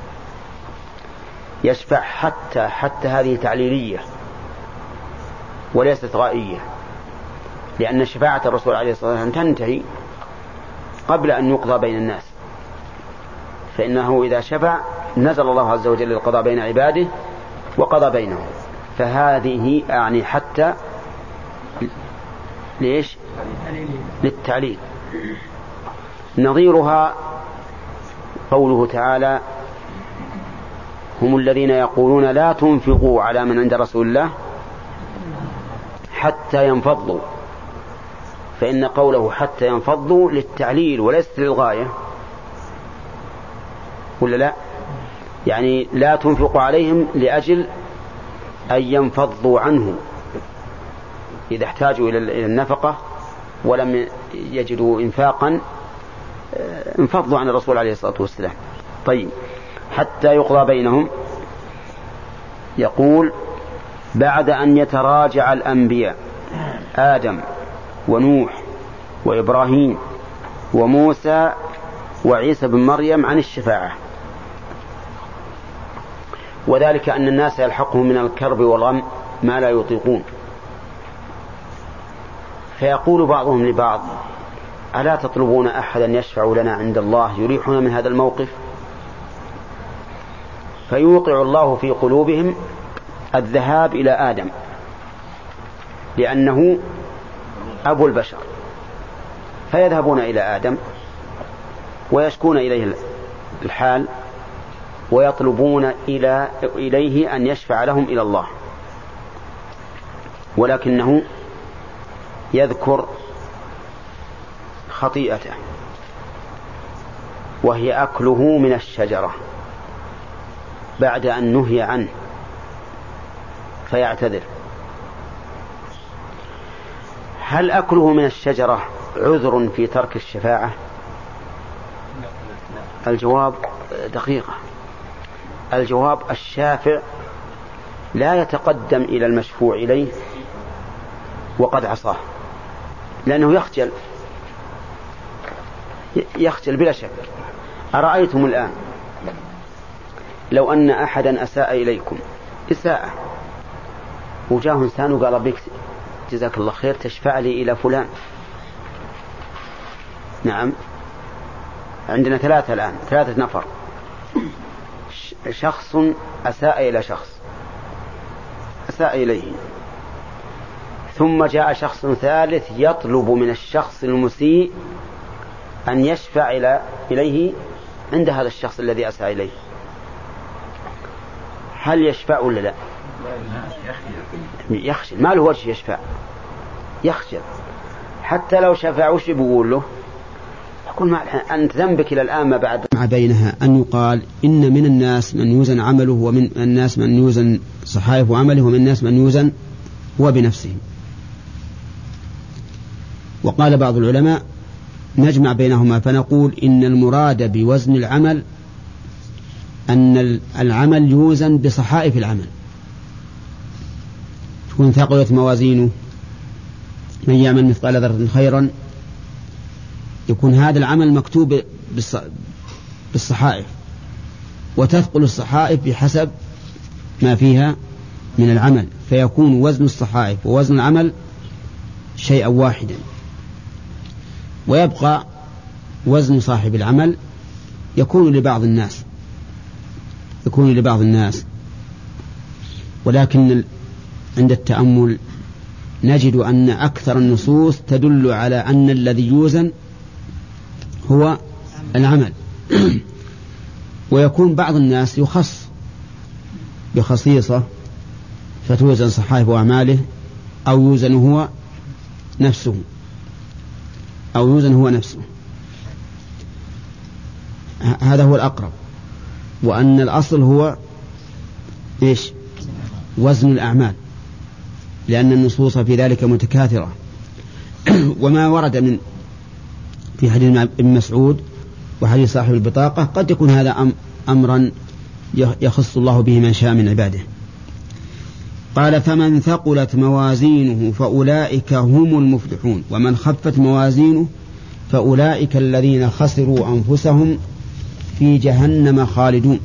يشفع حتى حتى هذه تعليلية وليست غائية، لأن شفاعة الرسول عليه الصلاة والسلام تنتهي قبل أن يقضى بين الناس، فإنه إذا شفع نزل الله عز وجل للقضاء بين عباده وقضى بينهم. فهذه أعني حتى ليش؟ للتعليل. نظيرها قوله تعالى هم الذين يقولون لا تنفقوا على من عند رسول الله حتى ينفضوا، فإن قوله حتى ينفضوا للتعليل وليس للغاية، ولا لا؟ يعني لا تنفقوا عليهم لأجل أن ينفضوا عنه إذا احتاجوا إلى النفقة ولم يجدوا إنفاقا انفضوا عن الرسول عليه الصلاة والسلام. طيب، حتى يقضى بينهم. يقول بعد أن يتراجع الأنبياء آدم ونوح وإبراهيم وموسى وعيسى بن مريم عن الشفاعة، وذلك أن الناس يلحقهم من الكرب والغم ما لا يطيقون، فيقول بعضهم لبعض ألا تطلبون أحدا يشفع لنا عند الله يريحنا من هذا الموقف؟ فيوقع الله في قلوبهم الذهاب إلى آدم لأنه أبو البشر، فيذهبون إلى آدم ويشكون إليه الحال ويطلبون إلى إليه أن يشفع لهم إلى الله، ولكنه يذكر خطيئته وهي أكله من الشجرة بعد أن نهي عنه فيعتذر. هل أكله من الشجرة عذر في ترك الشفاعة؟ الجواب دقيقة. الجواب الشافع لا يتقدم إلى المشفوع إليه وقد عصاه، لأنه يخجل يخجل بلا شك. أرأيتم الآن لو أن أحدا أساء إليكم إساءة وجاه إنسان وقال بك جزاك الله خير تشفع لي إلى فلان، نعم عندنا ثلاثة الآن، ثلاثة نفر، شخص أساء إلى شخص أساء إليه، ثم جاء شخص ثالث يطلب من الشخص المسيء أن يشفع إلى إليه عند هذا الشخص الذي أساء إليه، هل يشفع ولا لا؟ يخجل، ما له وجه يشفع، يخجل. حتى لو شفع وش بيقول له؟ يقول ما أنت ذنبك إلى الآن ما بعد. مع بينها أن يقال إن من الناس من يوزن عمله ومن الناس من يوزن صحائف عمله ومن الناس من يوزن وبنفسهم. وقال بعض العلماء نجمع بينهما فنقول إن المراد بوزن العمل أن العمل يوزن بصحائف العمل، تكون ثقلت موازينه من يعمل مثقال ذرة خيرا يكون هذا العمل مكتوب بالصحائف، وتثقل الصحائف بحسب ما فيها من العمل، فيكون وزن الصحائف ووزن العمل شيئا واحدا، ويبقى وزن صاحب العمل يكون لبعض الناس يكون لبعض الناس ولكن عند التأمل نجد أن أكثر النصوص تدل على أن الذي يوزن هو العمل. ويكون بعض الناس يخص بخصيصة فتوزن صحائف أعماله أو يوزن هو نفسه أو يوزن هو نفسه هذا هو الأقرب، وأن الأصل هو إيش؟ وزن الأعمال، لأن النصوص في ذلك متكاثرة. وما ورد من في حديث ابن مسعود وحديث صاحب البطاقة قد يكون هذا أمرا يخص الله به من شاء من عباده. قال فمن ثقلت موازينه فأولئك هم المفلحون ومن خفت موازينه فأولئك الذين خسروا أنفسهم في جهنم خالدون.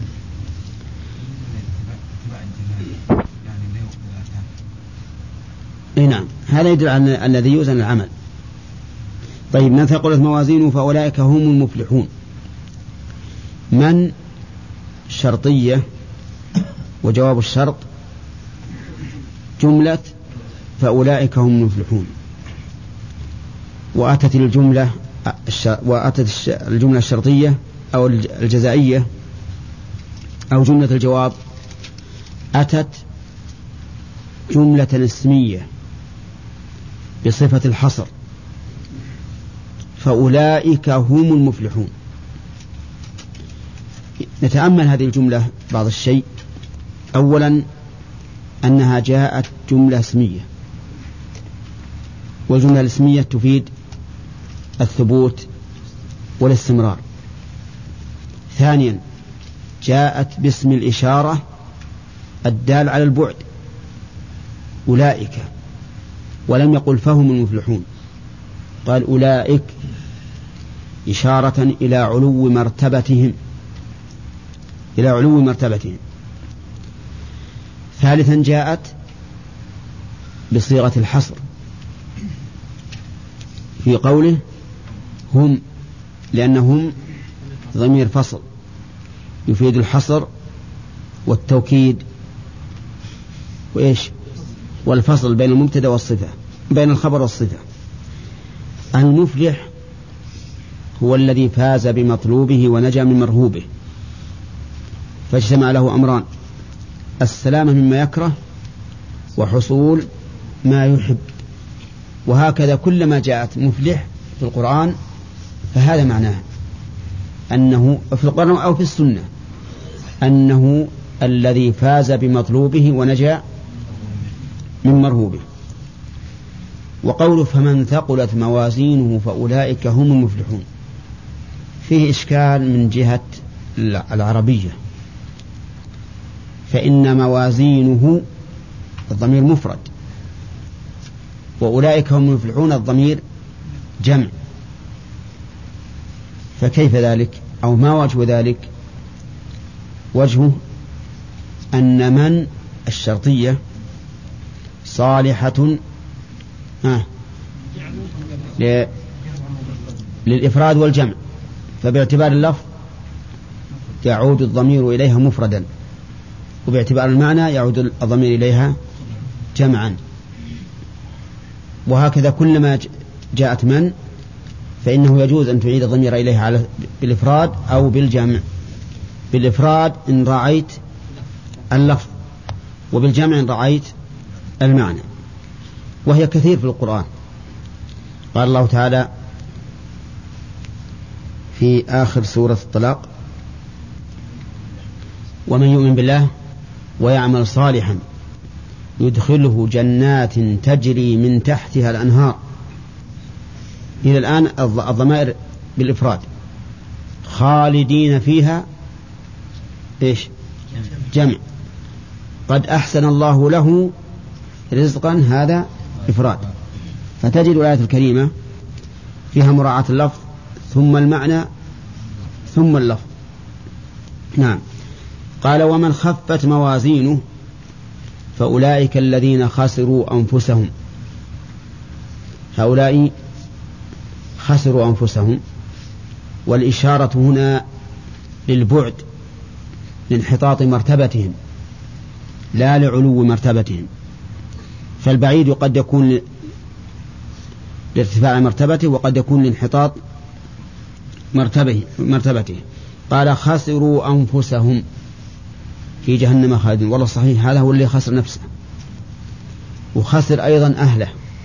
نعم، هذا يدل على الذي يوزن العمل. طيب، من ثقلت موازينه فأولئك هم المفلحون. من شرطية، وجواب الشرط جملة فأولئك هم المفلحون، وأتت الجملة وأتت الجملة الشرطية أو الجزائية أو جملة الجواب أتت جملة اسمية بصفة الحصر، فأولئك هم المفلحون. نتأمل هذه الجملة بعض الشيء. أولا أنها جاءت جملة اسمية، والجملة الاسمية تفيد الثبوت والاستمرار. ثانيا جاءت باسم الإشارة الدال على البعد أولئك، ولم يقل فهم المفلحون، قال أولئك إشارة إلى علو مرتبتهم إلى علو مرتبتهم. ثالثا جاءت بصيغة الحصر في قوله هم، لأنهم ضمير فصل يفيد الحصر والتوكيد وإيش والفصل بين المبتدأ والصفة، بين الخبر والصفة. المفلح هو الذي فاز بمطلوبه ونجا من مرهوبه، فاجتمع له أمران: السلامة مما يكره وحصول ما يحب. وهكذا كلما جاءت مفلح في القرآن فهذا معناه أنه في القرآن أو في السنة أنه الذي فاز بمطلوبه ونجا من مرهوبه. وقوله فمن ثقلت موازينه فأولئك هم المفلحون فيه إشكال من جهة العربية، فإن موازينه الضمير مفرد، وأولئك هم المفلحون الضمير جمع، فكيف ذلك؟ أو ما وجه ذلك؟ وجهه أن من الشرطية صالحة آه للإفراد والجمع، فباعتبار اللفظ يعود الضمير إليها مفردا، وباعتبار المعنى يعود الضمير إليها جمعا. وهكذا كلما جاءت من فإنه يجوز أن تعيد الضمير إليها على بالإفراد أو بالجمع. بالإفراد إن رأيت اللفظ، وبالجمع إن رأيت المعنى، وهي كثير في القرآن. قال الله تعالى في آخر سورة الطلاق: ومن يؤمن بالله ويعمل صالحا يدخله جنات تجري من تحتها الأنهار. إلى الآن الضمائر بالإفراد. خالدين فيها إيش؟ جمع. قد أحسن الله له رزقا، هذا إفراد. فتجد الآية الكريمة فيها مراعاة اللفظ ثم المعنى ثم اللفظ. نعم. قال ومن خفت موازينه فأولئك الذين خسروا أنفسهم. هؤلاء خسروا أنفسهم، والإشارة هنا للبعد، لانحطاط مرتبتهم لا لعلو مرتبتهم. فالبعيد قد يكون لارتفاع مرتبته وقد يكون لانحطاط مرتبه مرتبته. قال خسروا أنفسهم في جهنم خالدون. والله صحيح هذا هو اللي خسر نفسه، وخسر أيضا أهله،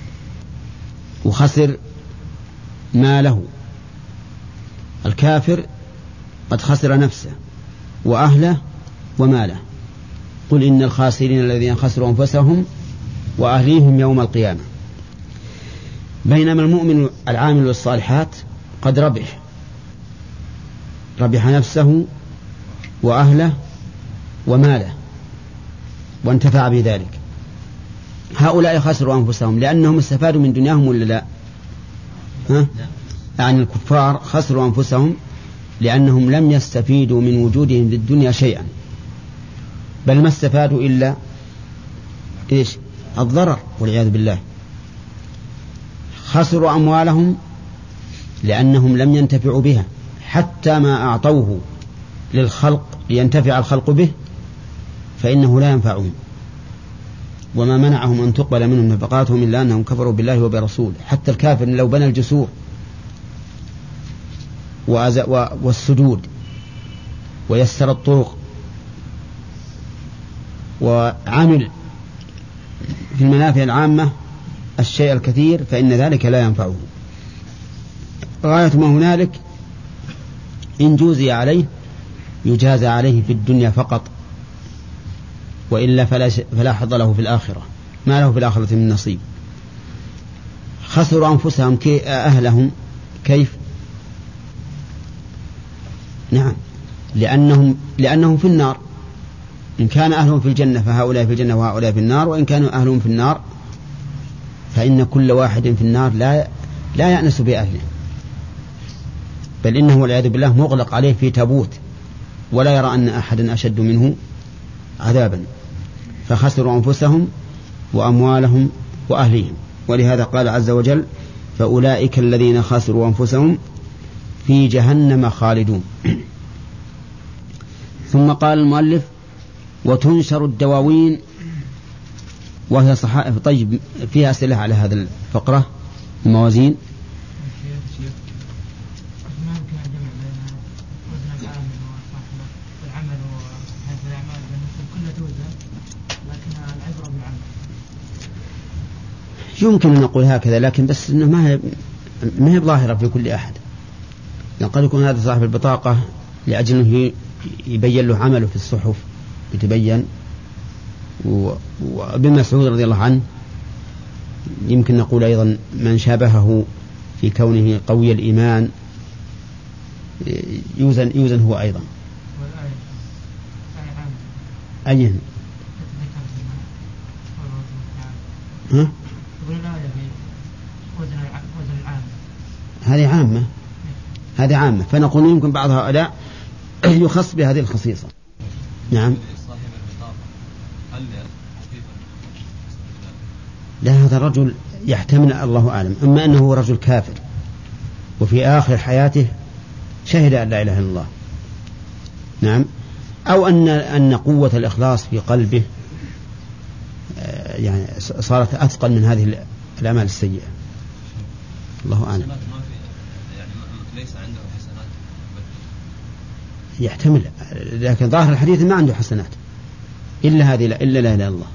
وخسر ماله. الكافر قد خسر نفسه وأهله وماله. قل إن الخاسرين الذين خسروا أنفسهم وأهليهم يوم القيامة. بينما المؤمن العامل والصالحات قد ربح ربح نفسه وأهله وماله وانتفع بذلك. هؤلاء خسروا أنفسهم لأنهم استفادوا من دنياهم ولا لا؟ ها؟ يعني الكفار خسروا أنفسهم لأنهم لم يستفيدوا من وجودهم في الدنيا شيئا، بل ما استفادوا إلا إيش؟ الضرر والعياذ بالله. خسروا أموالهم لأنهم لم ينتفعوا بها، حتى ما أعطوه للخلق لينتفع الخلق به فإنه لا ينفعهم. وما منعهم أن تقبل منهم نفقاتهم إلا أنهم كفروا بالله وبرسوله. حتى الكافر لو بنى الجسور والسدود ويسر الطرق وعمل في المنافع العامة الشيء الكثير فإن ذلك لا ينفعه. غاية ما هنالك إن جوزي عليه يجازى عليه في الدنيا فقط، وإلا فلا, فلا حظ له في الآخرة، ما له في الآخرة من نصيب. خسروا أنفسهم كي أهلهم كيف؟ نعم، لأنهم, لأنهم في النار. إن كان أهلهم في الجنة فهؤلاء في الجنة وهؤلاء في النار، وإن كانوا أهلهم في النار فإن كل واحد في النار لا, لا يأنس بأهله، بل إنه والعياذ بالله مغلق عليه في تابوت ولا يرى أن أحدا أشد منه عذابا. فخسروا أنفسهم وأموالهم وأهليهم. ولهذا قال عز وجل فأولئك الذين خسروا أنفسهم في جهنم خالدون. ثم قال المؤلف وتنشر الدواوين وهي صحائف. طيب فيها أسئلة على هذا الفقرة الموازين؟ يمكن أن نقول هكذا، لكن بس إنه ما هي ما هي ظاهرة في كل أحد. يعني قد يكون هذا صاحب البطاقة لأجل أنه يبين له عمله في الصحف يتبين. وابن مسعود رضي الله عنه يمكن نقول أيضا من شابهه في كونه قوي الإيمان يوزن, يوزن هو أيضا. أين ها؟ هذه عامة، هذه عامة. فنقول يمكن بعض هؤلاء يخص بهذه الخصيصة. نعم. لا، هذا الرجل يحتمل الله أعلم. أما أنه رجل كافر وفي آخر حياته شهد أن لا إله إلا الله، نعم، أو أن أن قوة الإخلاص في قلبه يعني صارت أثقل من هذه الأعمال السيئة. الله أعلم. ليس عنده حسنات يحتمل، لكن ظاهر الحديث ما عنده حسنات إلا هذه، إلا لا إله إلا الله.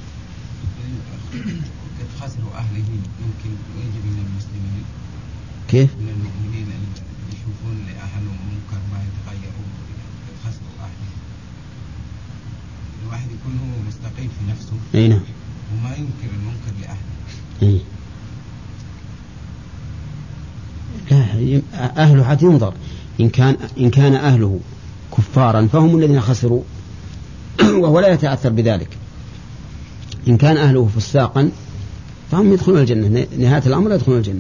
خسروا أهله يمكن يجب من المسلمين كيف؟ من المؤمنين أن يشوفون لأهلهم منكر ما يتغيروا. خسروا أهله. الواحد يكون هو مستقيم في نفسه. أي نعم. وما ينكر المنكر لأهله. إيه؟ لا، أهله حتى ينظر، إن كان إن كان أهله كفارا فهم الذين خسروا وهو لا يتأثر بذلك. إن كان أهله فساقا فهم يدخلون الجنة، نهاية الأمر يدخلون الجنة.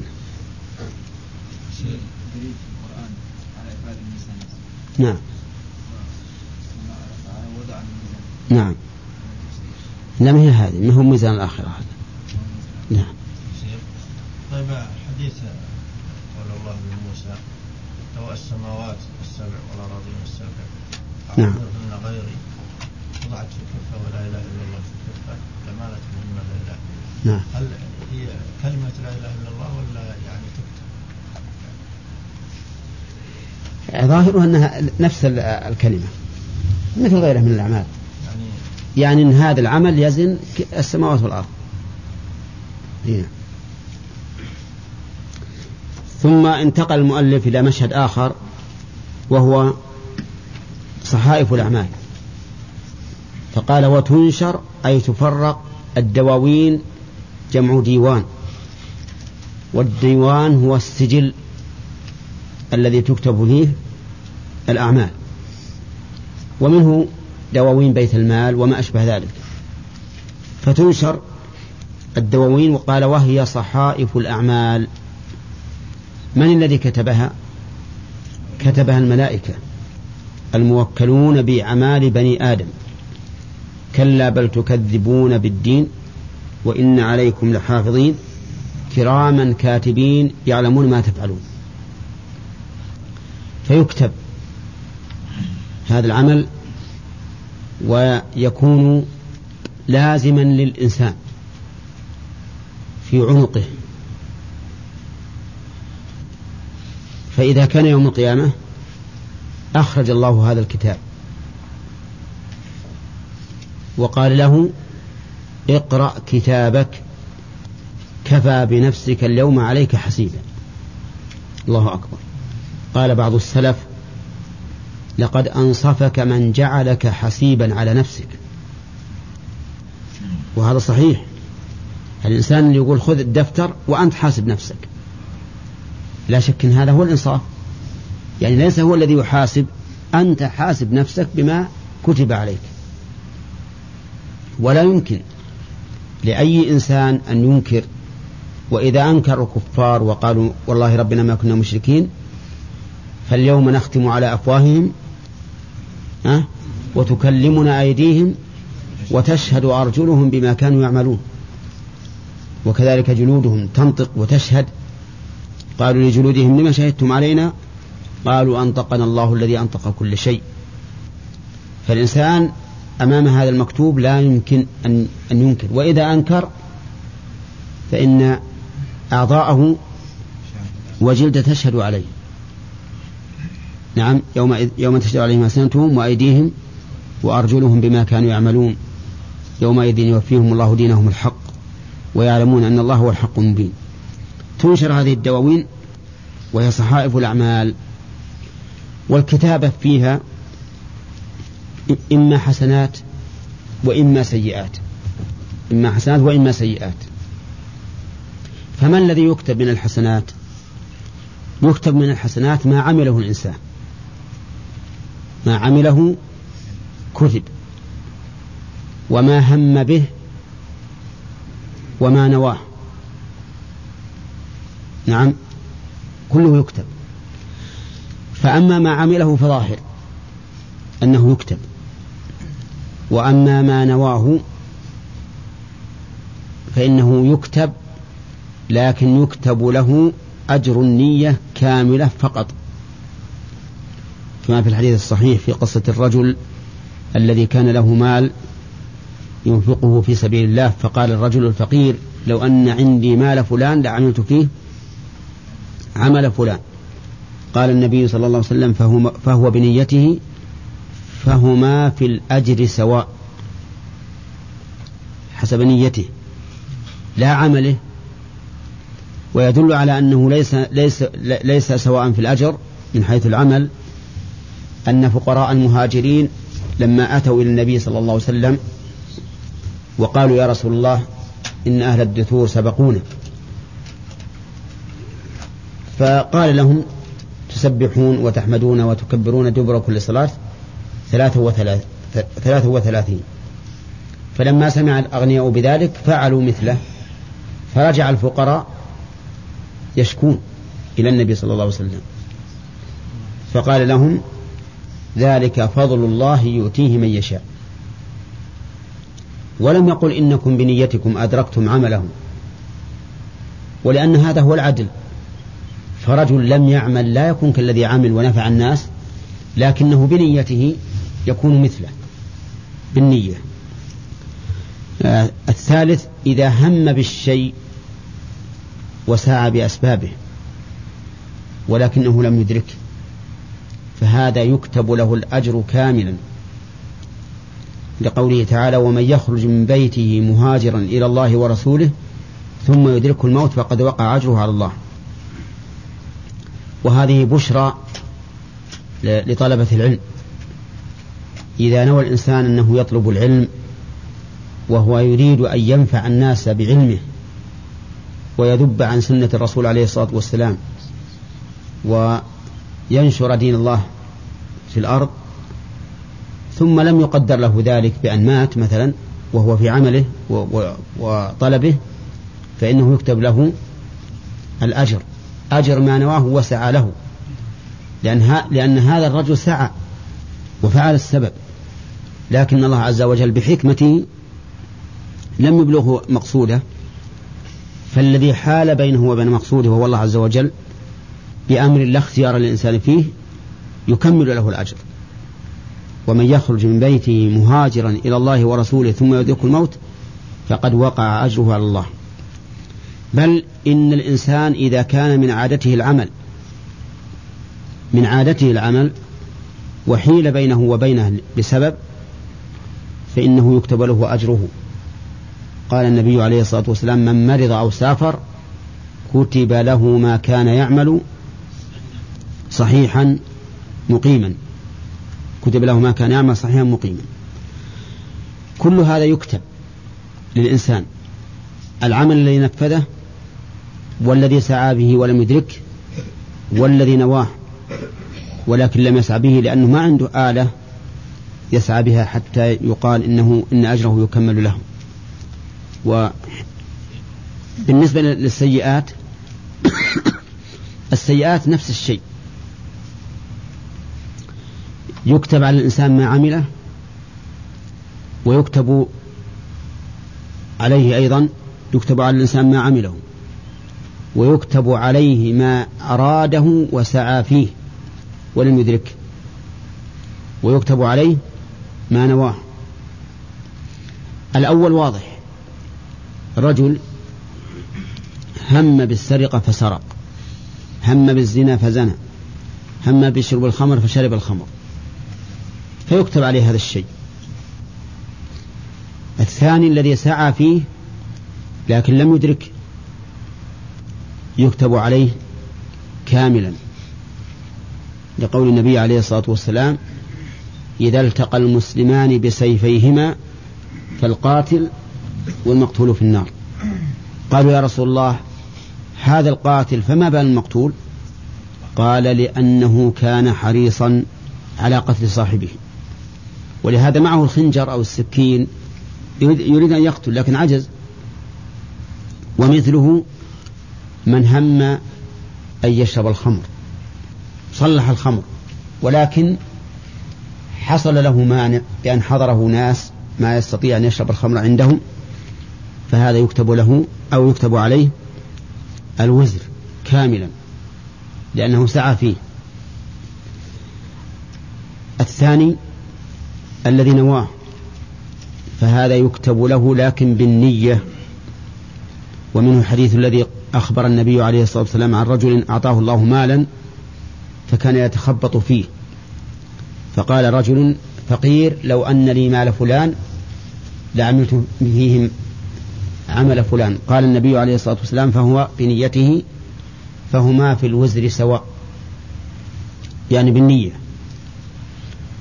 نعم نعم، لم هي هذه، ما هو ميزان الآخرة هذا. نعم. طيب حديث قول الله لموسى لو السماوات السبع والأراضين السبع أعمرهن غيري وضعت في كفة ولا إله إلا الله في كفة لمالت مهمة لا إله إلا الله. هل هي كلمة لا إله إلا الله ولا يعني تكتب؟ ظاهرها أنها نفس الكلمة مثل غيرها من الأعمال، يعني يعني أن هذا العمل يزن السماوات والأرض. هنا. ثم انتقل المؤلف إلى مشهد آخر وهو صحائف الأعمال، فقال وتنشر أي تفرق الدواوين، جمع ديوان، والديوان هو السجل الذي تكتب فيه الأعمال، ومنه دواوين بيت المال وما أشبه ذلك. فتنشر الدواوين، وقال وهي صحائف الأعمال. من الذي كتبها؟ كتبها الملائكة الموكلون بأعمال بني آدم. كلا بل تكذبون بالدين وإن عليكم لحافظين كراما كاتبين يعلمون ما تفعلون. فيكتب هذا العمل ويكون لازما للإنسان في عنقه، فإذا كان يوم القيامة أخرج الله هذا الكتاب وقال له اقرأ كتابك كفى بنفسك اليوم عليك حسيبا. الله أكبر. قال بعض السلف لقد أنصفك من جعلك حسيبا على نفسك. وهذا صحيح، الإنسان اللي يقول خذ الدفتر وأنت حاسب نفسك، لا شك أن هذا هو الإنصاف، يعني ليس هو الذي يحاسب، أنت حاسب نفسك بما كتب عليك. ولا يمكن لأي إنسان أن ينكر، وإذا أنكروا الكفار وقالوا والله ربنا ما كنا مشركين فاليوم نختم على أفواههم أه؟ وتكلمنا أيديهم وتشهد أرجلهم بما كانوا يعملون، وكذلك جلودهم تنطق وتشهد. قالوا لجلودهم لما شهدتم علينا؟ قالوا أنطقنا الله الذي أنطق كل شيء. فالإنسان أمام هذا المكتوب لا يمكن أن ينكر، وإذا أنكر فإن أعضاءه وجلد تشهد عليه. نعم، يوم, يوم تشهد عليهم ألسنتهم وأيديهم وأرجلهم بما كانوا يعملون يومئذ يوفيهم الله دينهم الحق ويعلمون أن الله هو الحق المبين. تنشر هذه الدواوين وهي صحائف الأعمال، والكتابة فيها إما حسنات وإما سيئات، إما حسنات وإما سيئات. فما الذي يكتب من الحسنات؟ يكتب من الحسنات ما عمله الإنسان، ما عمله كتب، وما هم به وما نواه. نعم، كله يكتب. فأما ما عمله فظاهر أنه يكتب، وأما ما نواه فإنه يكتب، لكن يكتب له أجر النية كاملة فقط، كما في الحديث الصحيح في قصة الرجل الذي كان له مال ينفقه في سبيل الله، فقال الرجل الفقير لو أن عندي مال فلان لعملت فيه عمل فلان. قال النبي صلى الله عليه وسلم فهو, فهو بنيته فهما في الأجر سواء، حسب نيته لا عمله. ويدل على أنه ليس, ليس, ليس سواء في الأجر من حيث العمل أن فقراء المهاجرين لما أتوا إلى النبي صلى الله عليه وسلم وقالوا يا رسول الله إن أهل الدثور سبقونا. فقال لهم تسبحون وتحمدون وتكبرون دبر كل صلاة ثلاثة وثلاث ثلاثة وثلاثين. فلما سمع الأغنياء بذلك فعلوا مثله، فرجع الفقراء يشكون إلى النبي صلى الله عليه وسلم، فقال لهم ذلك فضل الله يؤتيه من يشاء. ولم يقل إنكم بنيتكم أدركتم عملهم، ولأن هذا هو العدل. فرجل لم يعمل لا يكون كالذي عمل ونفع الناس، لكنه بنيته يكون مثله بالنية. آه الثالث إذا هم بالشيء وسعى بأسبابه ولكنه لم يدرك، فهذا يكتب له الأجر كاملا، لقوله تعالى ومن يخرج من بيته مهاجرا إلى الله ورسوله ثم يدركه الموت فقد وقع أجره على الله. وهذه بشرى لطلبة العلم. إذا نوى الإنسان أنه يطلب العلم وهو يريد أن ينفع الناس بعلمه ويذب عن سنة الرسول عليه الصلاة والسلام وينشر دين الله في الأرض، ثم لم يقدر له ذلك بأن مات مثلا وهو في عمله وطلبه، فإنه يكتب له الأجر، أجر ما نواه وسعى له، لأن, لأن هذا الرجل سعى وفعل السبب، لكن الله عز وجل بحكمته لم يبلغه مقصوده، فالذي حال بينه وبين مقصوده وهو الله عز وجل بأمر لا اختيار للإنسان فيه يكمل له الأجر. ومن يخرج من بيته مهاجرا إلى الله ورسوله ثم يدركه الموت فقد وقع أجره على الله. بل إن الإنسان إذا كان من عادته العمل من عادته العمل وحيل بينه وبينه بسبب فإنه يكتب له أجره. قال النبي عليه الصلاة والسلام من مرض أو سافر كتب له ما كان يعمل صحيحا مقيما، كتب له ما كان يعمل صحيحا مقيما. كل هذا يكتب للإنسان، العمل الذي نفذه والذي سعى به ولم يدرك والذي نواه ولكن لم يسعى به لأنه ما عنده آلة يسعى بها حتى يقال إنه إن أجره يكمل له. وبالنسبة للسيئات السيئات نفس الشيء، يكتب على الإنسان ما عمله ويكتب عليه أيضا، يكتب على الإنسان ما عمله ويكتب عليه ما أراده وسعى فيه ولم يدرك، ويكتب عليه ما نواه. الأول واضح، رجل هم بالسرقة فسرق، هم بالزنا فزنى، هم بشرب الخمر فشرب الخمر، فيكتب عليه هذا الشيء. الثاني الذي سعى فيه لكن لم يدرك يكتب عليه كاملا، لقول النبي عليه الصلاة والسلام إذا التقى المسلمان بسيفيهما فالقاتل والمقتول في النار. قالوا يا رسول الله هذا القاتل فما بال المقتول؟ قال لأنه كان حريصا على قتل صاحبه، ولهذا معه الخنجر أو السكين يريد أن يقتل لكن عجز. ومثله من هم أن يشرب الخمر، صلح الخمر ولكن حصل له مانع بأن حضره ناس ما يستطيع أن يشرب الخمر عندهم، فهذا يكتب له أو يكتب عليه الوزر كاملا لأنه سعى فيه. الثاني الذي نواه فهذا يكتب له لكن بالنية. ومنه الحديث الذي أخبر النبي عليه الصلاة والسلام عن رجل أعطاه الله مالا فكان يتخبط فيه، فقال رجل فقير لو أن لي مال فلان لعملت فيهم عمل فلان. قال النبي عليه الصلاة والسلام فهو بنيته فهما في الوزر سواء، يعني بالنية.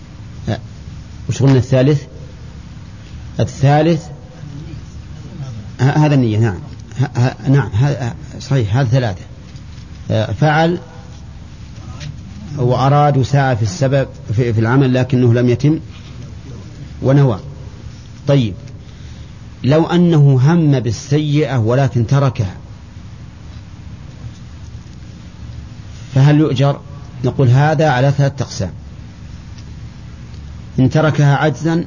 وش قلنا الثالث؟ الثالث هذا النية نعم. نعم صحيح هذا ثلاثة. فعل وأراد وسعى في السبب في العمل لكنه لم يتم ونوى. طيب لو أنه هم بالسيئة ولكن تركها فهل يؤجر؟ نقول هذا على ثلاثة أقسام. إن تركها عجزا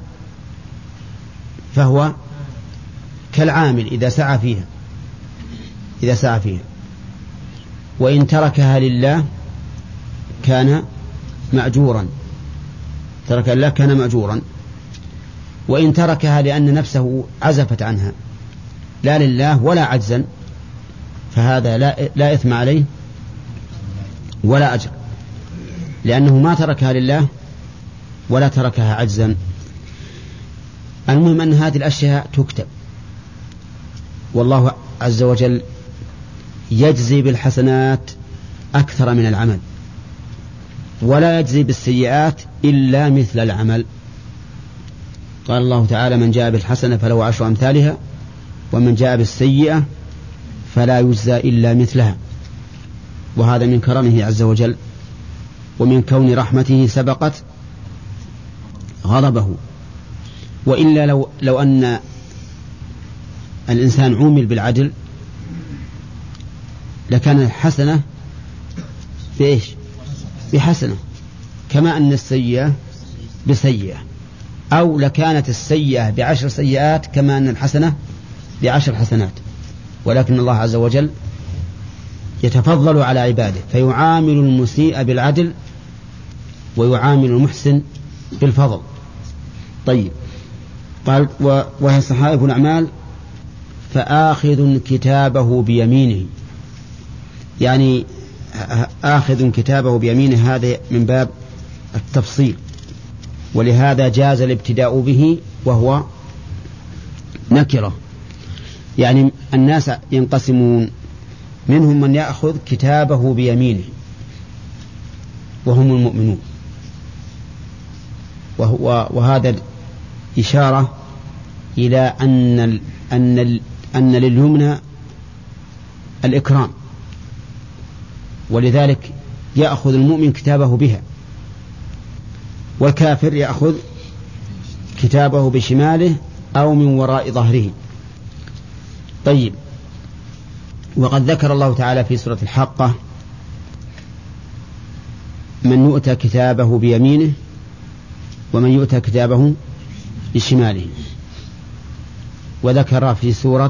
فهو كالعامل إذا سعى فيها إذا سعى فيها وإن تركها لله كان مأجورا ترك الله كان مأجورا. وإن تركها لأن نفسه عزفت عنها لا لله ولا عجزا فهذا لا, لا إثم عليه ولا أجر لأنه ما تركها لله ولا تركها عجزا. المهم أن هذه الأشياء تكتب والله عز وجل يجزي بالحسنات أكثر من العمل ولا يجزي بالسيئات إلا مثل العمل. قال الله تعالى من جاء بالحسنة فله عشر أمثالها ومن جاء بالسيئة فلا يجزى إلا مثلها. وهذا من كرمه عز وجل ومن كون رحمته سبقت غضبه. وإلا لو, لو أن الإنسان عومل بالعدل لكان الحسنة بإيش؟ بحسنة كما أن السيئة بسيئة أو لكانت السيئة بعشر سيئات كما أن الحسنة بعشر حسنات. ولكن الله عز وجل يتفضل على عباده فيعامل المسيء بالعدل ويعامل المحسن بالفضل. طيب قال وهي صحائف الأعمال فآخذ كتابه بيمينه يعني آخذ كتابه بيمينه هذا من باب التفصيل ولهذا جاز الابتداء به وهو نكرة. يعني الناس ينقسمون منهم من يأخذ كتابه بيمينه وهم المؤمنون وهو وهذا إشارة إلى أن ال أن ال أن لليمنى الإكرام ولذلك يأخذ المؤمن كتابه بها والكافر يأخذ كتابه بشماله أو من وراء ظهره. طيب وقد ذكر الله تعالى في سورة الحاقة من يؤتى كتابه بيمينه ومن يؤتى كتابه بشماله وذكر في سورة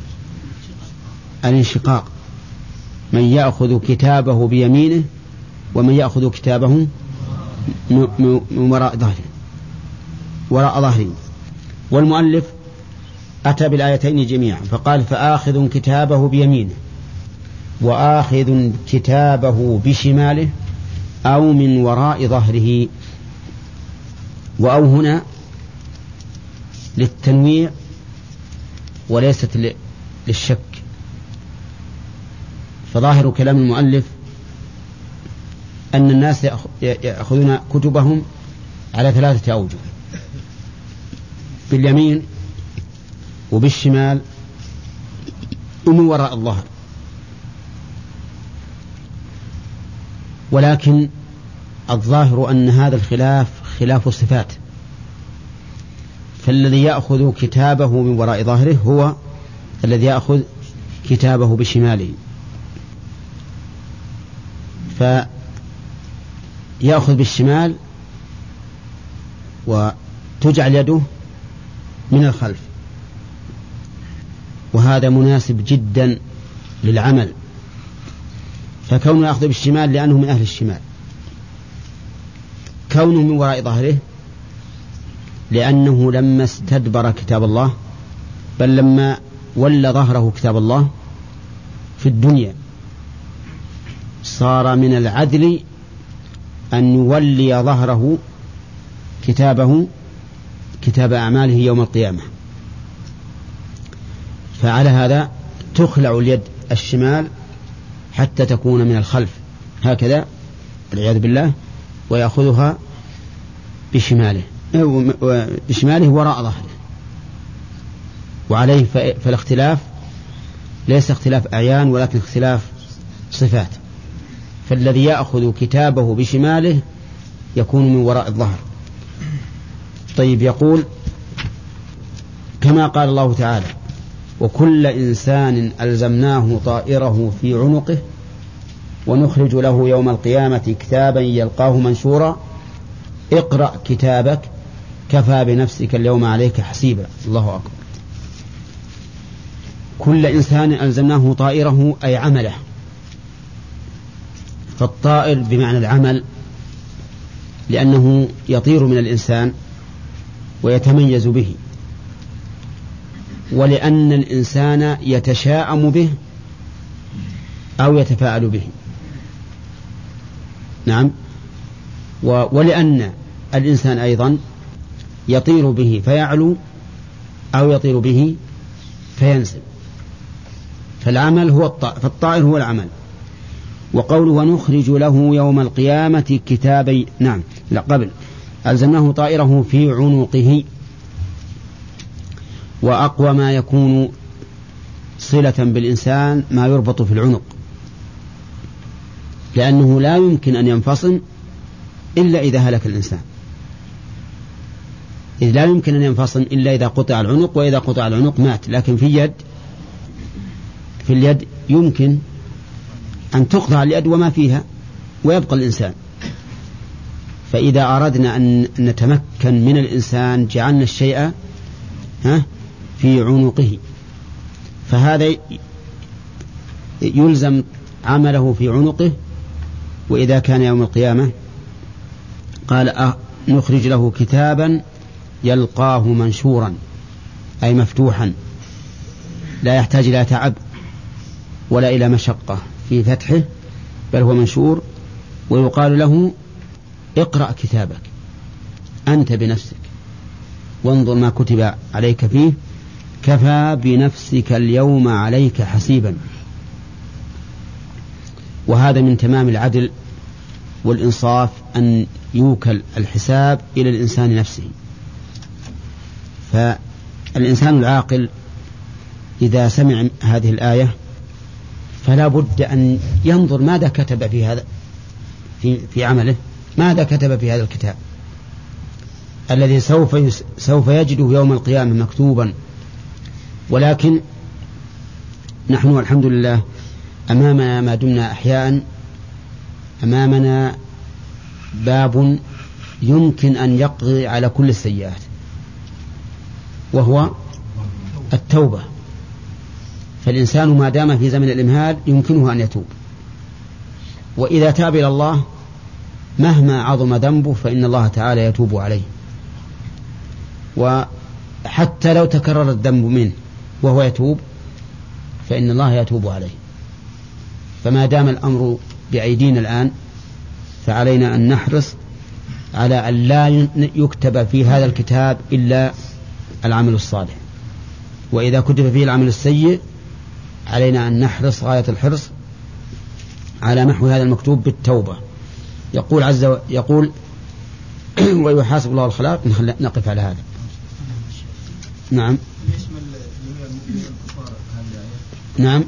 الانشقاق من يأخذ كتابه بيمينه ومن يأخذ كتابه من وراء ظهره وراء ظهره. والمؤلف أتى بالآيتين جميعا فقال فآخذ كتابه بيمينه وآخذ كتابه بشماله أو من وراء ظهره. وأو هنا للتنويع وليست للشك. فظاهر كلام المؤلف أن الناس يأخذون كتبهم على ثلاثة أوجه باليمين وبالشمال ومن وراء الظهر. ولكن الظاهر أن هذا الخلاف خلاف الصفات فالذي يأخذ كتابه من وراء ظهره هو الذي يأخذ كتابه بشماله فيأخذ بالشمال وتجعل يده من الخلف وهذا مناسب جدا للعمل. فكونه يأخذ بالشمال لأنه من أهل الشمال كونه من وراء ظهره لأنه لما استدبر كتاب الله بل لما ولى ظهره كتاب الله في الدنيا صار من العدل أن يولي ظهره كتابه كتاب أعماله يوم القيامة. فعلى هذا تخلع اليد الشمال حتى تكون من الخلف هكذا والعياذ بالله ويأخذها بشماله بشماله وراء ظهره. وعليه فالاختلاف ليس اختلاف أعيان ولكن اختلاف صفات. فالذي يأخذ كتابه بشماله يكون من وراء الظهر. طيب، يقول كما قال الله تعالى: وكل إنسان ألزمناه طائره في عنقه ونخرج له يوم القيامة كتابا يلقاه منشورا اقرأ كتابك كفى بنفسك اليوم عليك حسيبا. الله أكبر. كل إنسان ألزمناه طائره أي عمله، فالطائر بمعنى العمل لأنه يطير من الإنسان ويتميز به، ولأن الإنسان يتشاءم به أو يتفاعل به. نعم. ولأن الإنسان أيضا يطير به فيعلو أو يطير به فينزل، فالعمل هو الطائر، فالطائر هو العمل. وقوله ونخرج له يوم القيامة كتابي، نعم لا قبل ألزمناه طائره في عنقه، وأقوى ما يكون صلة بالإنسان ما يربط في العنق، لأنه لا يمكن أن ينفصل إلا إذا هلك الإنسان، إذ لا يمكن أن ينفصل إلا إذا قطع العنق، وإذا قطع العنق مات. لكن في اليد في اليد يمكن أن تقطع اليد وما فيها ويبقى الإنسان. فإذا أردنا أن نتمكن من الإنسان جعلنا الشيء ها في عنقه، فهذا يلزم عمله في عنقه. وإذا كان يوم القيامة قال أه نخرج له كتابا يلقاه منشورا أي مفتوحا، لا يحتاج إلى تعب ولا إلى مشقة في فتحه، بل هو منشور. ويقال له اقرأ كتابك أنت بنفسك وانظر ما كتب عليك فيه كفى بنفسك اليوم عليك حسيبا. وهذا من تمام العدل والإنصاف أن يوكل الحساب إلى الإنسان نفسه. فالإنسان العاقل إذا سمع هذه الآية فلا بد أن ينظر ماذا كتب في هذا في, في عمله، ماذا كتب في هذا الكتاب الذي سوف يس سوف يجده يوم القيامة مكتوبا. ولكن نحن والحمد لله أمامنا ما دمنا أحياء أمامنا باب يمكن أن يقضي على كل السيئات، وهو التوبة. فالإنسان ما دام في زمن الإمهال يمكنه أن يتوب، وإذا تاب إلى الله مهما عظم ذنبه فإن الله تعالى يتوب عليه. وحتى لو تكرر الذنب منه وهو يتوب فإن الله يتوب عليه. فما دام الأمر بأيدينا الآن فعلينا أن نحرص على أن لا يكتب في هذا الكتاب إلا العمل الصالح، وإذا كتب فيه العمل السيء علينا أن نحرص غاية الحرص على محو هذا المكتوب بالتوبة. يقول عز وجل يقول ويحاسب الله الخلاق. نقف على هذا. نعم نعم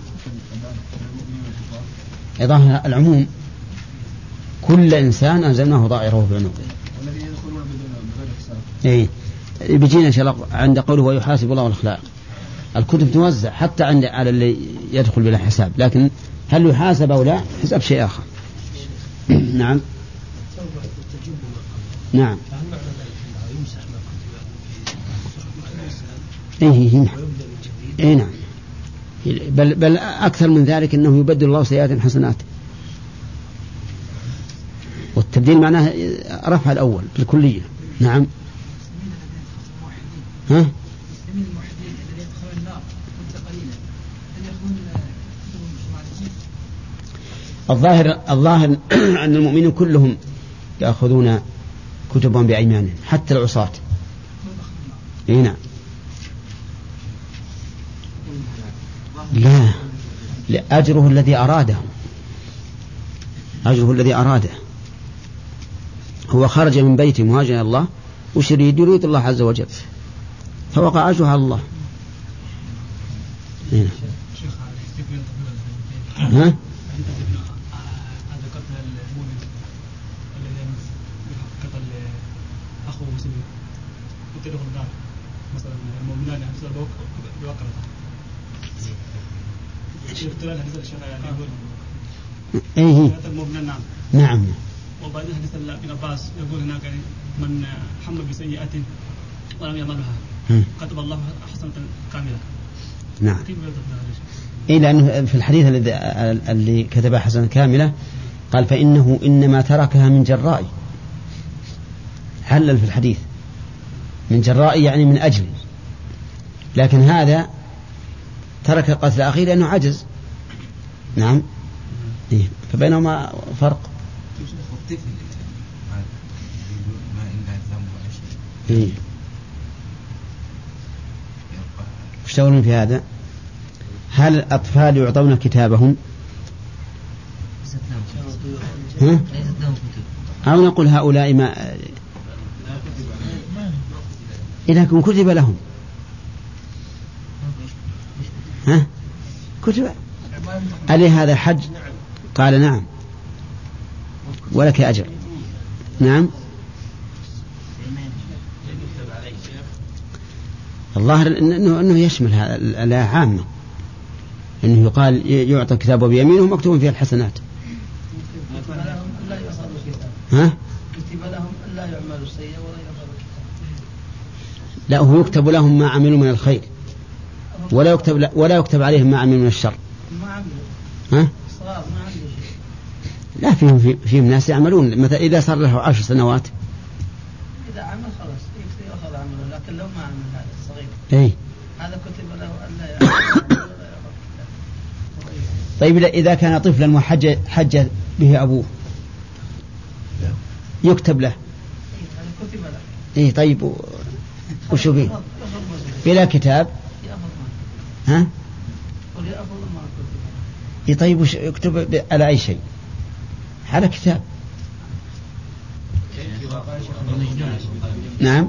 إضافة العموم كل إنسان أنزلناه ضائره في عنقه. الذي يدخلون بغير حساب. إيه بيجينا إن شاء الله عند قوله ويحاسب الله الخلاق. الكتب توزع حتى عند على اللي يدخل بلا حساب، لكن هل يحاسب أو لا حساب شيء آخر. نعم نعم إيه نعم إيه نعم بل بل أكثر من ذلك أنه يبدل الله سيئات حسنات، والتبديل معناه رفع الأول بالكلية. نعم ها الظاهر الظاهر أن المؤمنين كلهم يأخذون كتبهم بأيمانهم حتى العصاة. إيه نعم لا لأجره الذي أراده، أجره الذي أراده. هو خرج من بيته مهاجرا إلى الله وش يريد؟ يريد الله عز وجل، فوقع أجره على الله. هنا. ها؟ هذا قتل المؤمن الذي قتل أخوه مسلم قتله النار مثلا المؤمنان يحصل بوقرته الاختلال حديث الشيخ يعني يقول ايه المؤمنان نعم نعم. وبعدين حديث ابن عباس يقول هناك يعني من حمل بسيئة ولم يعملها كتب الله حسنة كاملة. نعم. إيه لأنه في الحديث الذي اللي كتبها حسنة كاملة قال فإنه إنما تركها من جراء، حلل في الحديث من جراء يعني من أجل، لكن هذا ترك قتل أخيه لأنه عجز. نعم. إيه فبينهما فرق. إيه وش تقولون في هذا؟ هل الأطفال يعطون كتابهم؟ ها؟ أو نقول هؤلاء ما لكن كتب لهم. ها؟ كتب ألي هذا حج؟ قال نعم ولك أجر. نعم. الظاهر إنه, إنه يشمل هذا عامة، إنه يقال يعطى كتابه بيمينه مكتوب فيه الحسنات. ها؟ كتب لهم ألا يعملوا السيئة ولا يعملوا الكتاب. لا هو يكتب لهم ما عملوا من الخير ولا يكتب ولا يكتب عليهم ما عملوا من الشر. ما عملوا. ها؟ صار ما عملوا شيء. لا فيهم فيهم ناس يعملون، مثلا إذا صار له عشر سنوات إذا عمل خلاص يأخذ عمله، لكن لو ما عمل هذا الصغير. إيه. هذا كتب له ألا يعمل ولا يعمل الكتاب. طيب إذا كان طفلا وحج حج به أبوه يكتب له. إيه طيب وشو فيه؟ بلا كتاب. ها؟ إيه طيب وش يكتب على أي شيء؟ على كتاب. نعم.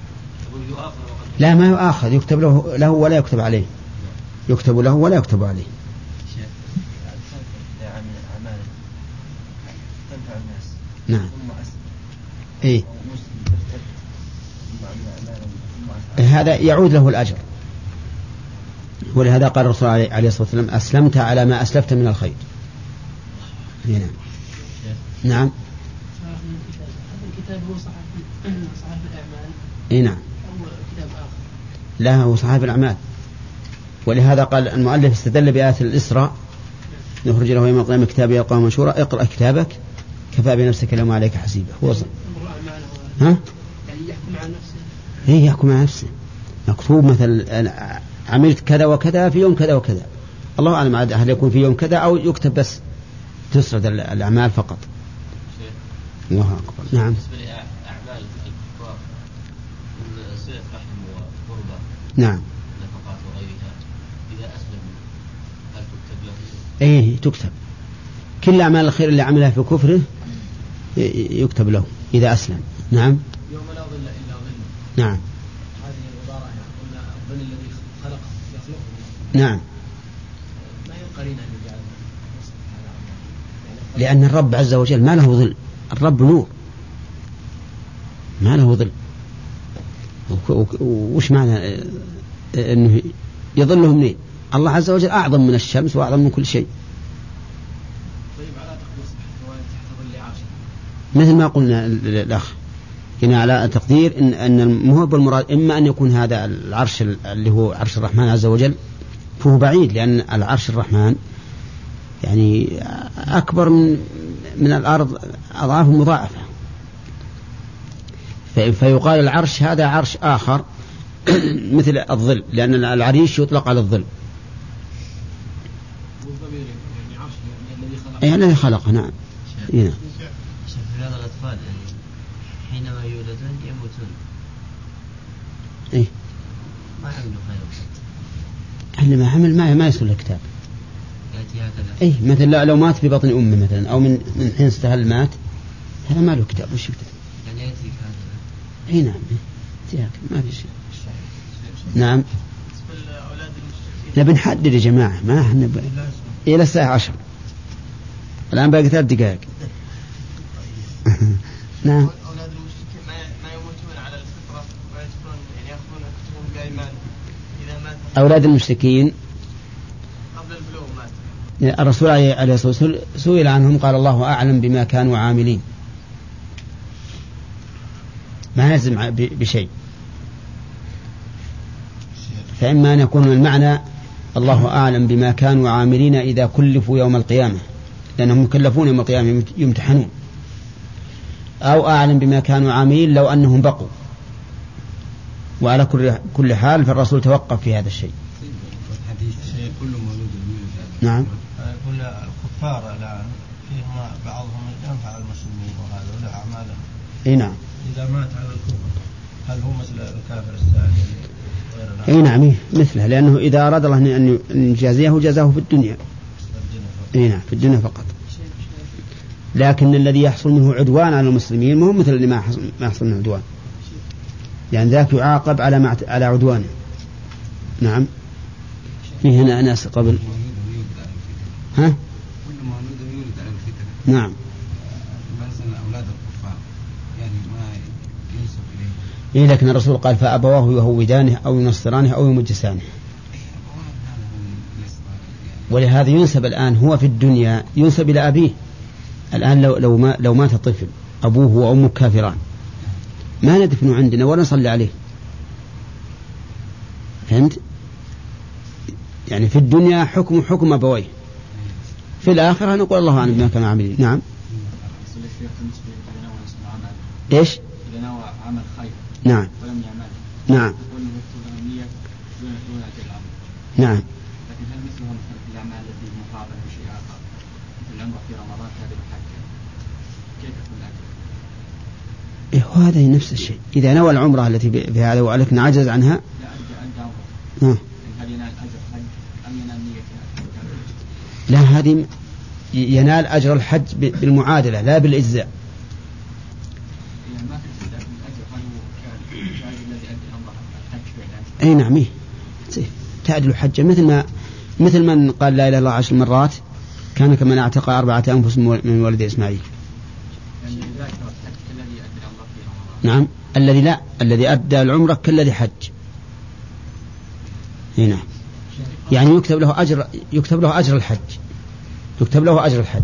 لا ما يؤاخذ، يكتب له له ولا يكتب عليه، يكتب له ولا يكتب عليه. نعم. إيه؟ هذا يعود له الأجر، ولهذا قال الرسول عليه الصلاة والسلام أسلمت على ما أسلفت من الخير. نعم. نعم. هذا الكتاب هو صحيح صحيح الأعمال. إيه نعم. أو كتاب آخر. لا هو صحيح الأعمال، ولهذا قال المؤلف استدل بآية الإسراء نخرج له يوم القيامة كتاب يلقاه منشورا اقرأ كتابك كفى بنفسك اليوم عليك حسيبا. هو صح. ها؟ يعني يحكم على نفسه. إيه يحكم على نفسه، مكتوب مثل عملت كذا وكذا في يوم كذا وكذا، الله أعلم عاد هل يكون في يوم كذا أو يكتب بس تسرد الأعمال فقط. الله أكبر. نعم. بالنسبة لأعمال الكفار من صلة رحم وقربة نعم نفقات وغيرها إذا أسلم هل تكتب له؟ إيه تكتب كل أعمال الخير اللي عملها في كفره يكتب له إذا أسلم. نعم. يوم لا ظل إلا ظل. نعم. هذه العبارة يعني قلنا الظل الذي خلق يخلقه. نعم. ما يقرين أن يجعل لأن الرب عز وجل ما له ظل، الرب نور ما له ظل. وش معنى أنه يظله منين؟ الله عز وجل أعظم من الشمس وأعظم من كل شيء. طيب على تقدير تحت ظل عرشه مثل ما قلنا الأخ كنا على تقدير إن أن المهب المراد إما أن يكون هذا العرش اللي هو عرش الرحمن عز وجل فهو بعيد، لأن العرش الرحمن يعني أكبر من من الأرض أضعاف مضاعفة، فيقال العرش هذا عرش آخر مثل الظل، لأن العريش يطلق على الظل. يعني عرش الذي خلق. أي الذي خلقه. نعم. هنا. شوف هذا الأطفال حينما يولدون يموتون. إيه. ما عملوا خير. اللي ما عمل ما ما يصل الكتاب. يأتي هكذا. إيه مثل لو مات في بطن أمه مثلا أو من من حين استهل مات هذا ما له كتاب. وش يكتب؟ يعني يأتي هكذا. إيه نعم. إيه. ما في شيء. نعم. بالنسبة لأولاد نبي نحدد يا جماعة ما احنا ب... إلى الساعة عشر الآن باقي ثلاث دقائق. نعم. أولاد المشركين ما يموتون على الفطرة ويدخلون يعني يأخذون كتبهم بأيمان إذا مات أولاد المشركين قبل البلوغ مات. الرسول عليه الصلاة والسلام سئل عنهم قال الله أعلم بما كانوا عاملين، ما يلزم بشيء. فإما أن يكون المعنى الله أعلم بما كانوا عاملين إذا كلفوا يوم القيامة لأنهم مكلفون يوم القيامة يمتحنون، أو أعلم بما كانوا عاملين لو أنهم بقوا. وعلى كل كل حال فالرسول توقف في هذا الشيء. نعم. يقول الكفار الآن فيهم بعضهم ينفع المسلمين وهذا ولا أعمالهم. إيه نعم. إذا مات على الكفر هل هو مثل الكافر الثاني؟ اي نعم مثله، لانه اذا اراد الله ان يجازيه جازاه في الدنيا. اي نعم في الدنيا فقط. لكن الذي يحصل منه عدوان على المسلمين ما هو مثل اللي ما يحصل ما يحصل منه عدوان، يعني ذاك يعاقب على مع... على عدوانه. نعم. في هنا ناس قبل ها نعم إيه، لكن الرسول قال فأبواه يهودانه أو ينصرانه أو يمجسانه، ولهذا ينسب الآن هو في الدنيا ينسب إلى أبيه. الآن لو لو ما لو مات طفل أبوه وأمه كافران ما ندفنه عندنا ولا نصلي عليه. فهمت؟ يعني في الدنيا حكم حكم أبويه، في الآخرة نقول الله أعلم بما كانوا عاملين. نعم. إيش؟ إذا نوى عمل خير نعم ولم يعمل نعم نعم. لكن هل مثلهم في الأعمال التي مقابل بشيء آخر مثل العمرة في رمضان هذه الحج كيف يكون الأجر؟ إيه هذا نفس الشيء. إذا نوى العمرة التي بهذا ولكن عجز عنها لا أدى عمرة آه. هل ينال أجر حج أم ينال نية؟ لا هذه ينال أجر الحج بالمعادلة لا بالإجزاء. أي نعم إيه تعدل حجة مثل ما مثل من قال لا إله إلا الله عشر مرات كان كمن اعتق أربعة أنفس من ولد إسماعيل. نعم الذي لا الذي أدى العمرة كالذي حج. هنا يعني يكتب له أجر يكتب له أجر الحج يكتب له أجر الحج.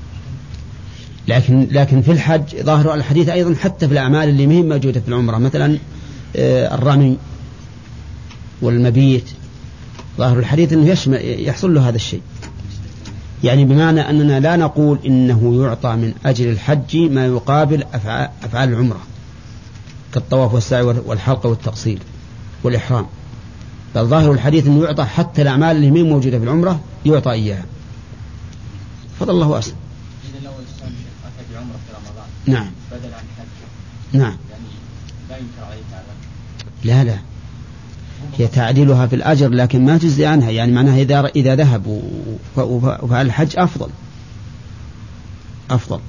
لكن لكن في الحج ظاهر الحديث أيضا حتى في الأعمال اللي مهم موجودة في العمرة مثلا الرمي والمبيت ظاهر الحديث أنه يشمل يحصل له هذا الشيء. يعني بمعنى أننا لا نقول إنه يعطى من أجل الحج ما يقابل أفعال, أفعال العمرة كالطواف والسعي والحلق والتقصير والإحرام، بل ظاهر الحديث أنه يعطى حتى الأعمال اللي مين موجودة في العمرة يعطى إياها. فضل الله أسلم. إذا لو الإنسان أتى بعمرة في رمضان نعم بدل عن حج نعم يعني لا ينكر عليه هذا. لا لا هي تعديلها في الأجر لكن ما تجزي عنها. يعني معناها إذا إذا ذهب وفعل الحج أفضل أفضل.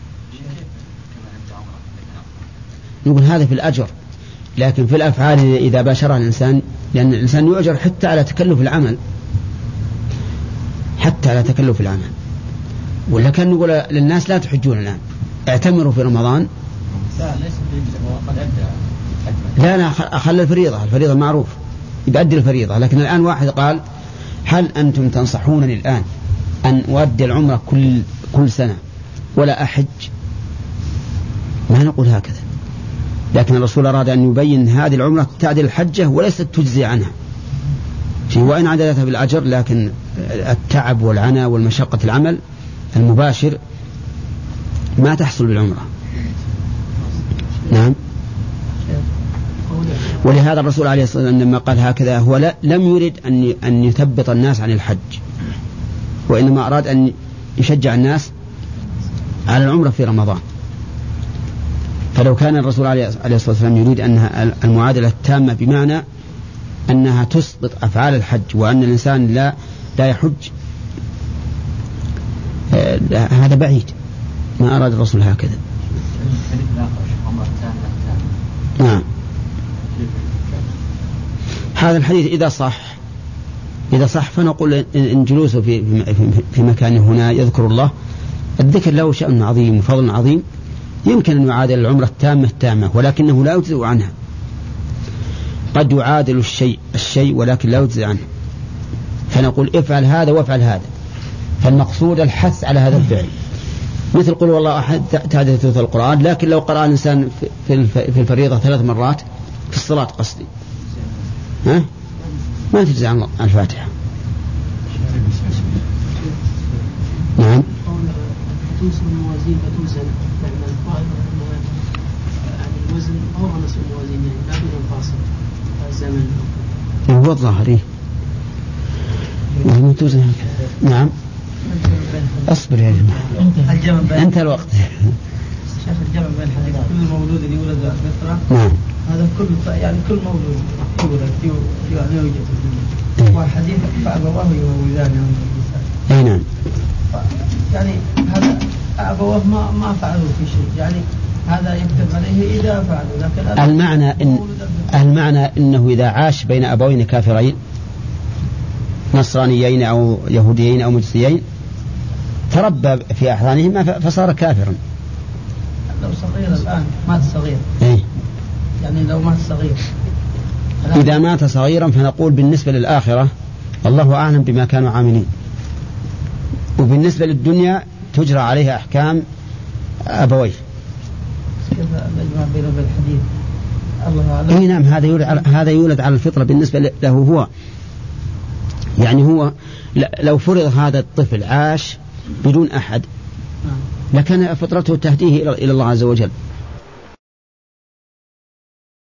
نقول هذا في الأجر، لكن في الأفعال إذا باشرها الإنسان لأن الإنسان يؤجر حتى على تكلف العمل حتى على تكلف العمل. ولا كان نقول للناس لا تحجون الآن اعتمروا في رمضان. لا لا أخل الفريضة الفريضة معروف يبدل الفريضة. لكن الآن واحد قال هل أنتم تنصحونني الآن أن أؤدي العمرة كل كل سنة ولا أحج؟ ما نقول هكذا، لكن الرسول أراد أن يبين هذه العمرة تعدل الحجة وليست تجزي عنها في وإن عدلتها بالأجر، لكن التعب والعناء والمشقة العمل المباشر ما تحصل بالعمرة. نعم. ولهذا الرسول عليه الصلاة والسلام لما قال هكذا هو لا لم يرد أن أن يثبط الناس عن الحج، وإنما أراد أن يشجع الناس على العمرة في رمضان. فلو كان الرسول عليه الصلاة والسلام يريد أنها المعادلة التامة بمعنى أنها تسقط أفعال الحج وأن الإنسان لا لا يحج هذا بعيد، ما أراد الرسول هكذا. نعم. هذا الحديث إذا صح إذا إذا صح فنقول إن جلوسه في, في مكان هنا يذكر الله، الذكر له شأن عظيم وفضل عظيم، يمكن أن يعادل العمرة التامة التامة، ولكنه لا يجزئ عنها. قد يعادل الشيء الشيء ولكن لا يجزئ عنه، فنقول افعل هذا وافعل هذا، فالمقصود الحث على هذا الفعل. مثل قل والله أحد تعدد ثلث القرآن، لكن لو قرأ الإنسان في الفريضة ثلاث مرات في الصلاة قصدي، ها ما تجزي عن الفاتحة. نعم. توزن الموازين فتوزن يعني الفائض يعني الوزن أو نصف الموازين يعني لا بدون فاصل الزمن هو الظاهري وهم توزن. نعم. أصبر يا جماعة أنت الوقت. شيخ الجمع بين حديث كل مولود يولد بالفطرة. نعم. هذا كل يعني كل مولود يولد في في يعني يوجد في الدنيا. والحديث فأبواه يولدان. أي نعم. يعني هذا أبواه ما ما فعلوا في شيء، يعني هذا يكتب عليه إذا فعلوا، لكن المعنى إن المعنى إنه إذا عاش بين أبوين كافرين نصرانيين أو يهوديين أو مجوسيين تربى في أحضانهما فصار كافرا. لو صغير الآن مات صغير. إيه؟ يعني لو مات صغير. إذا مات صغيرا فنقول بالنسبة للآخرة الله أعلم بما كانوا عاملين، وبالنسبة للدنيا تجرى عليها أحكام أبويه. كيف نجمع بين الحديث؟ الله أعلم. إيه نعم، هذا يولد على هذا يولد على الفطرة بالنسبة له هو. يعني هو لو فرض هذا الطفل عاش بدون أحد لكان فطرته تهديه إلى الله عز وجل.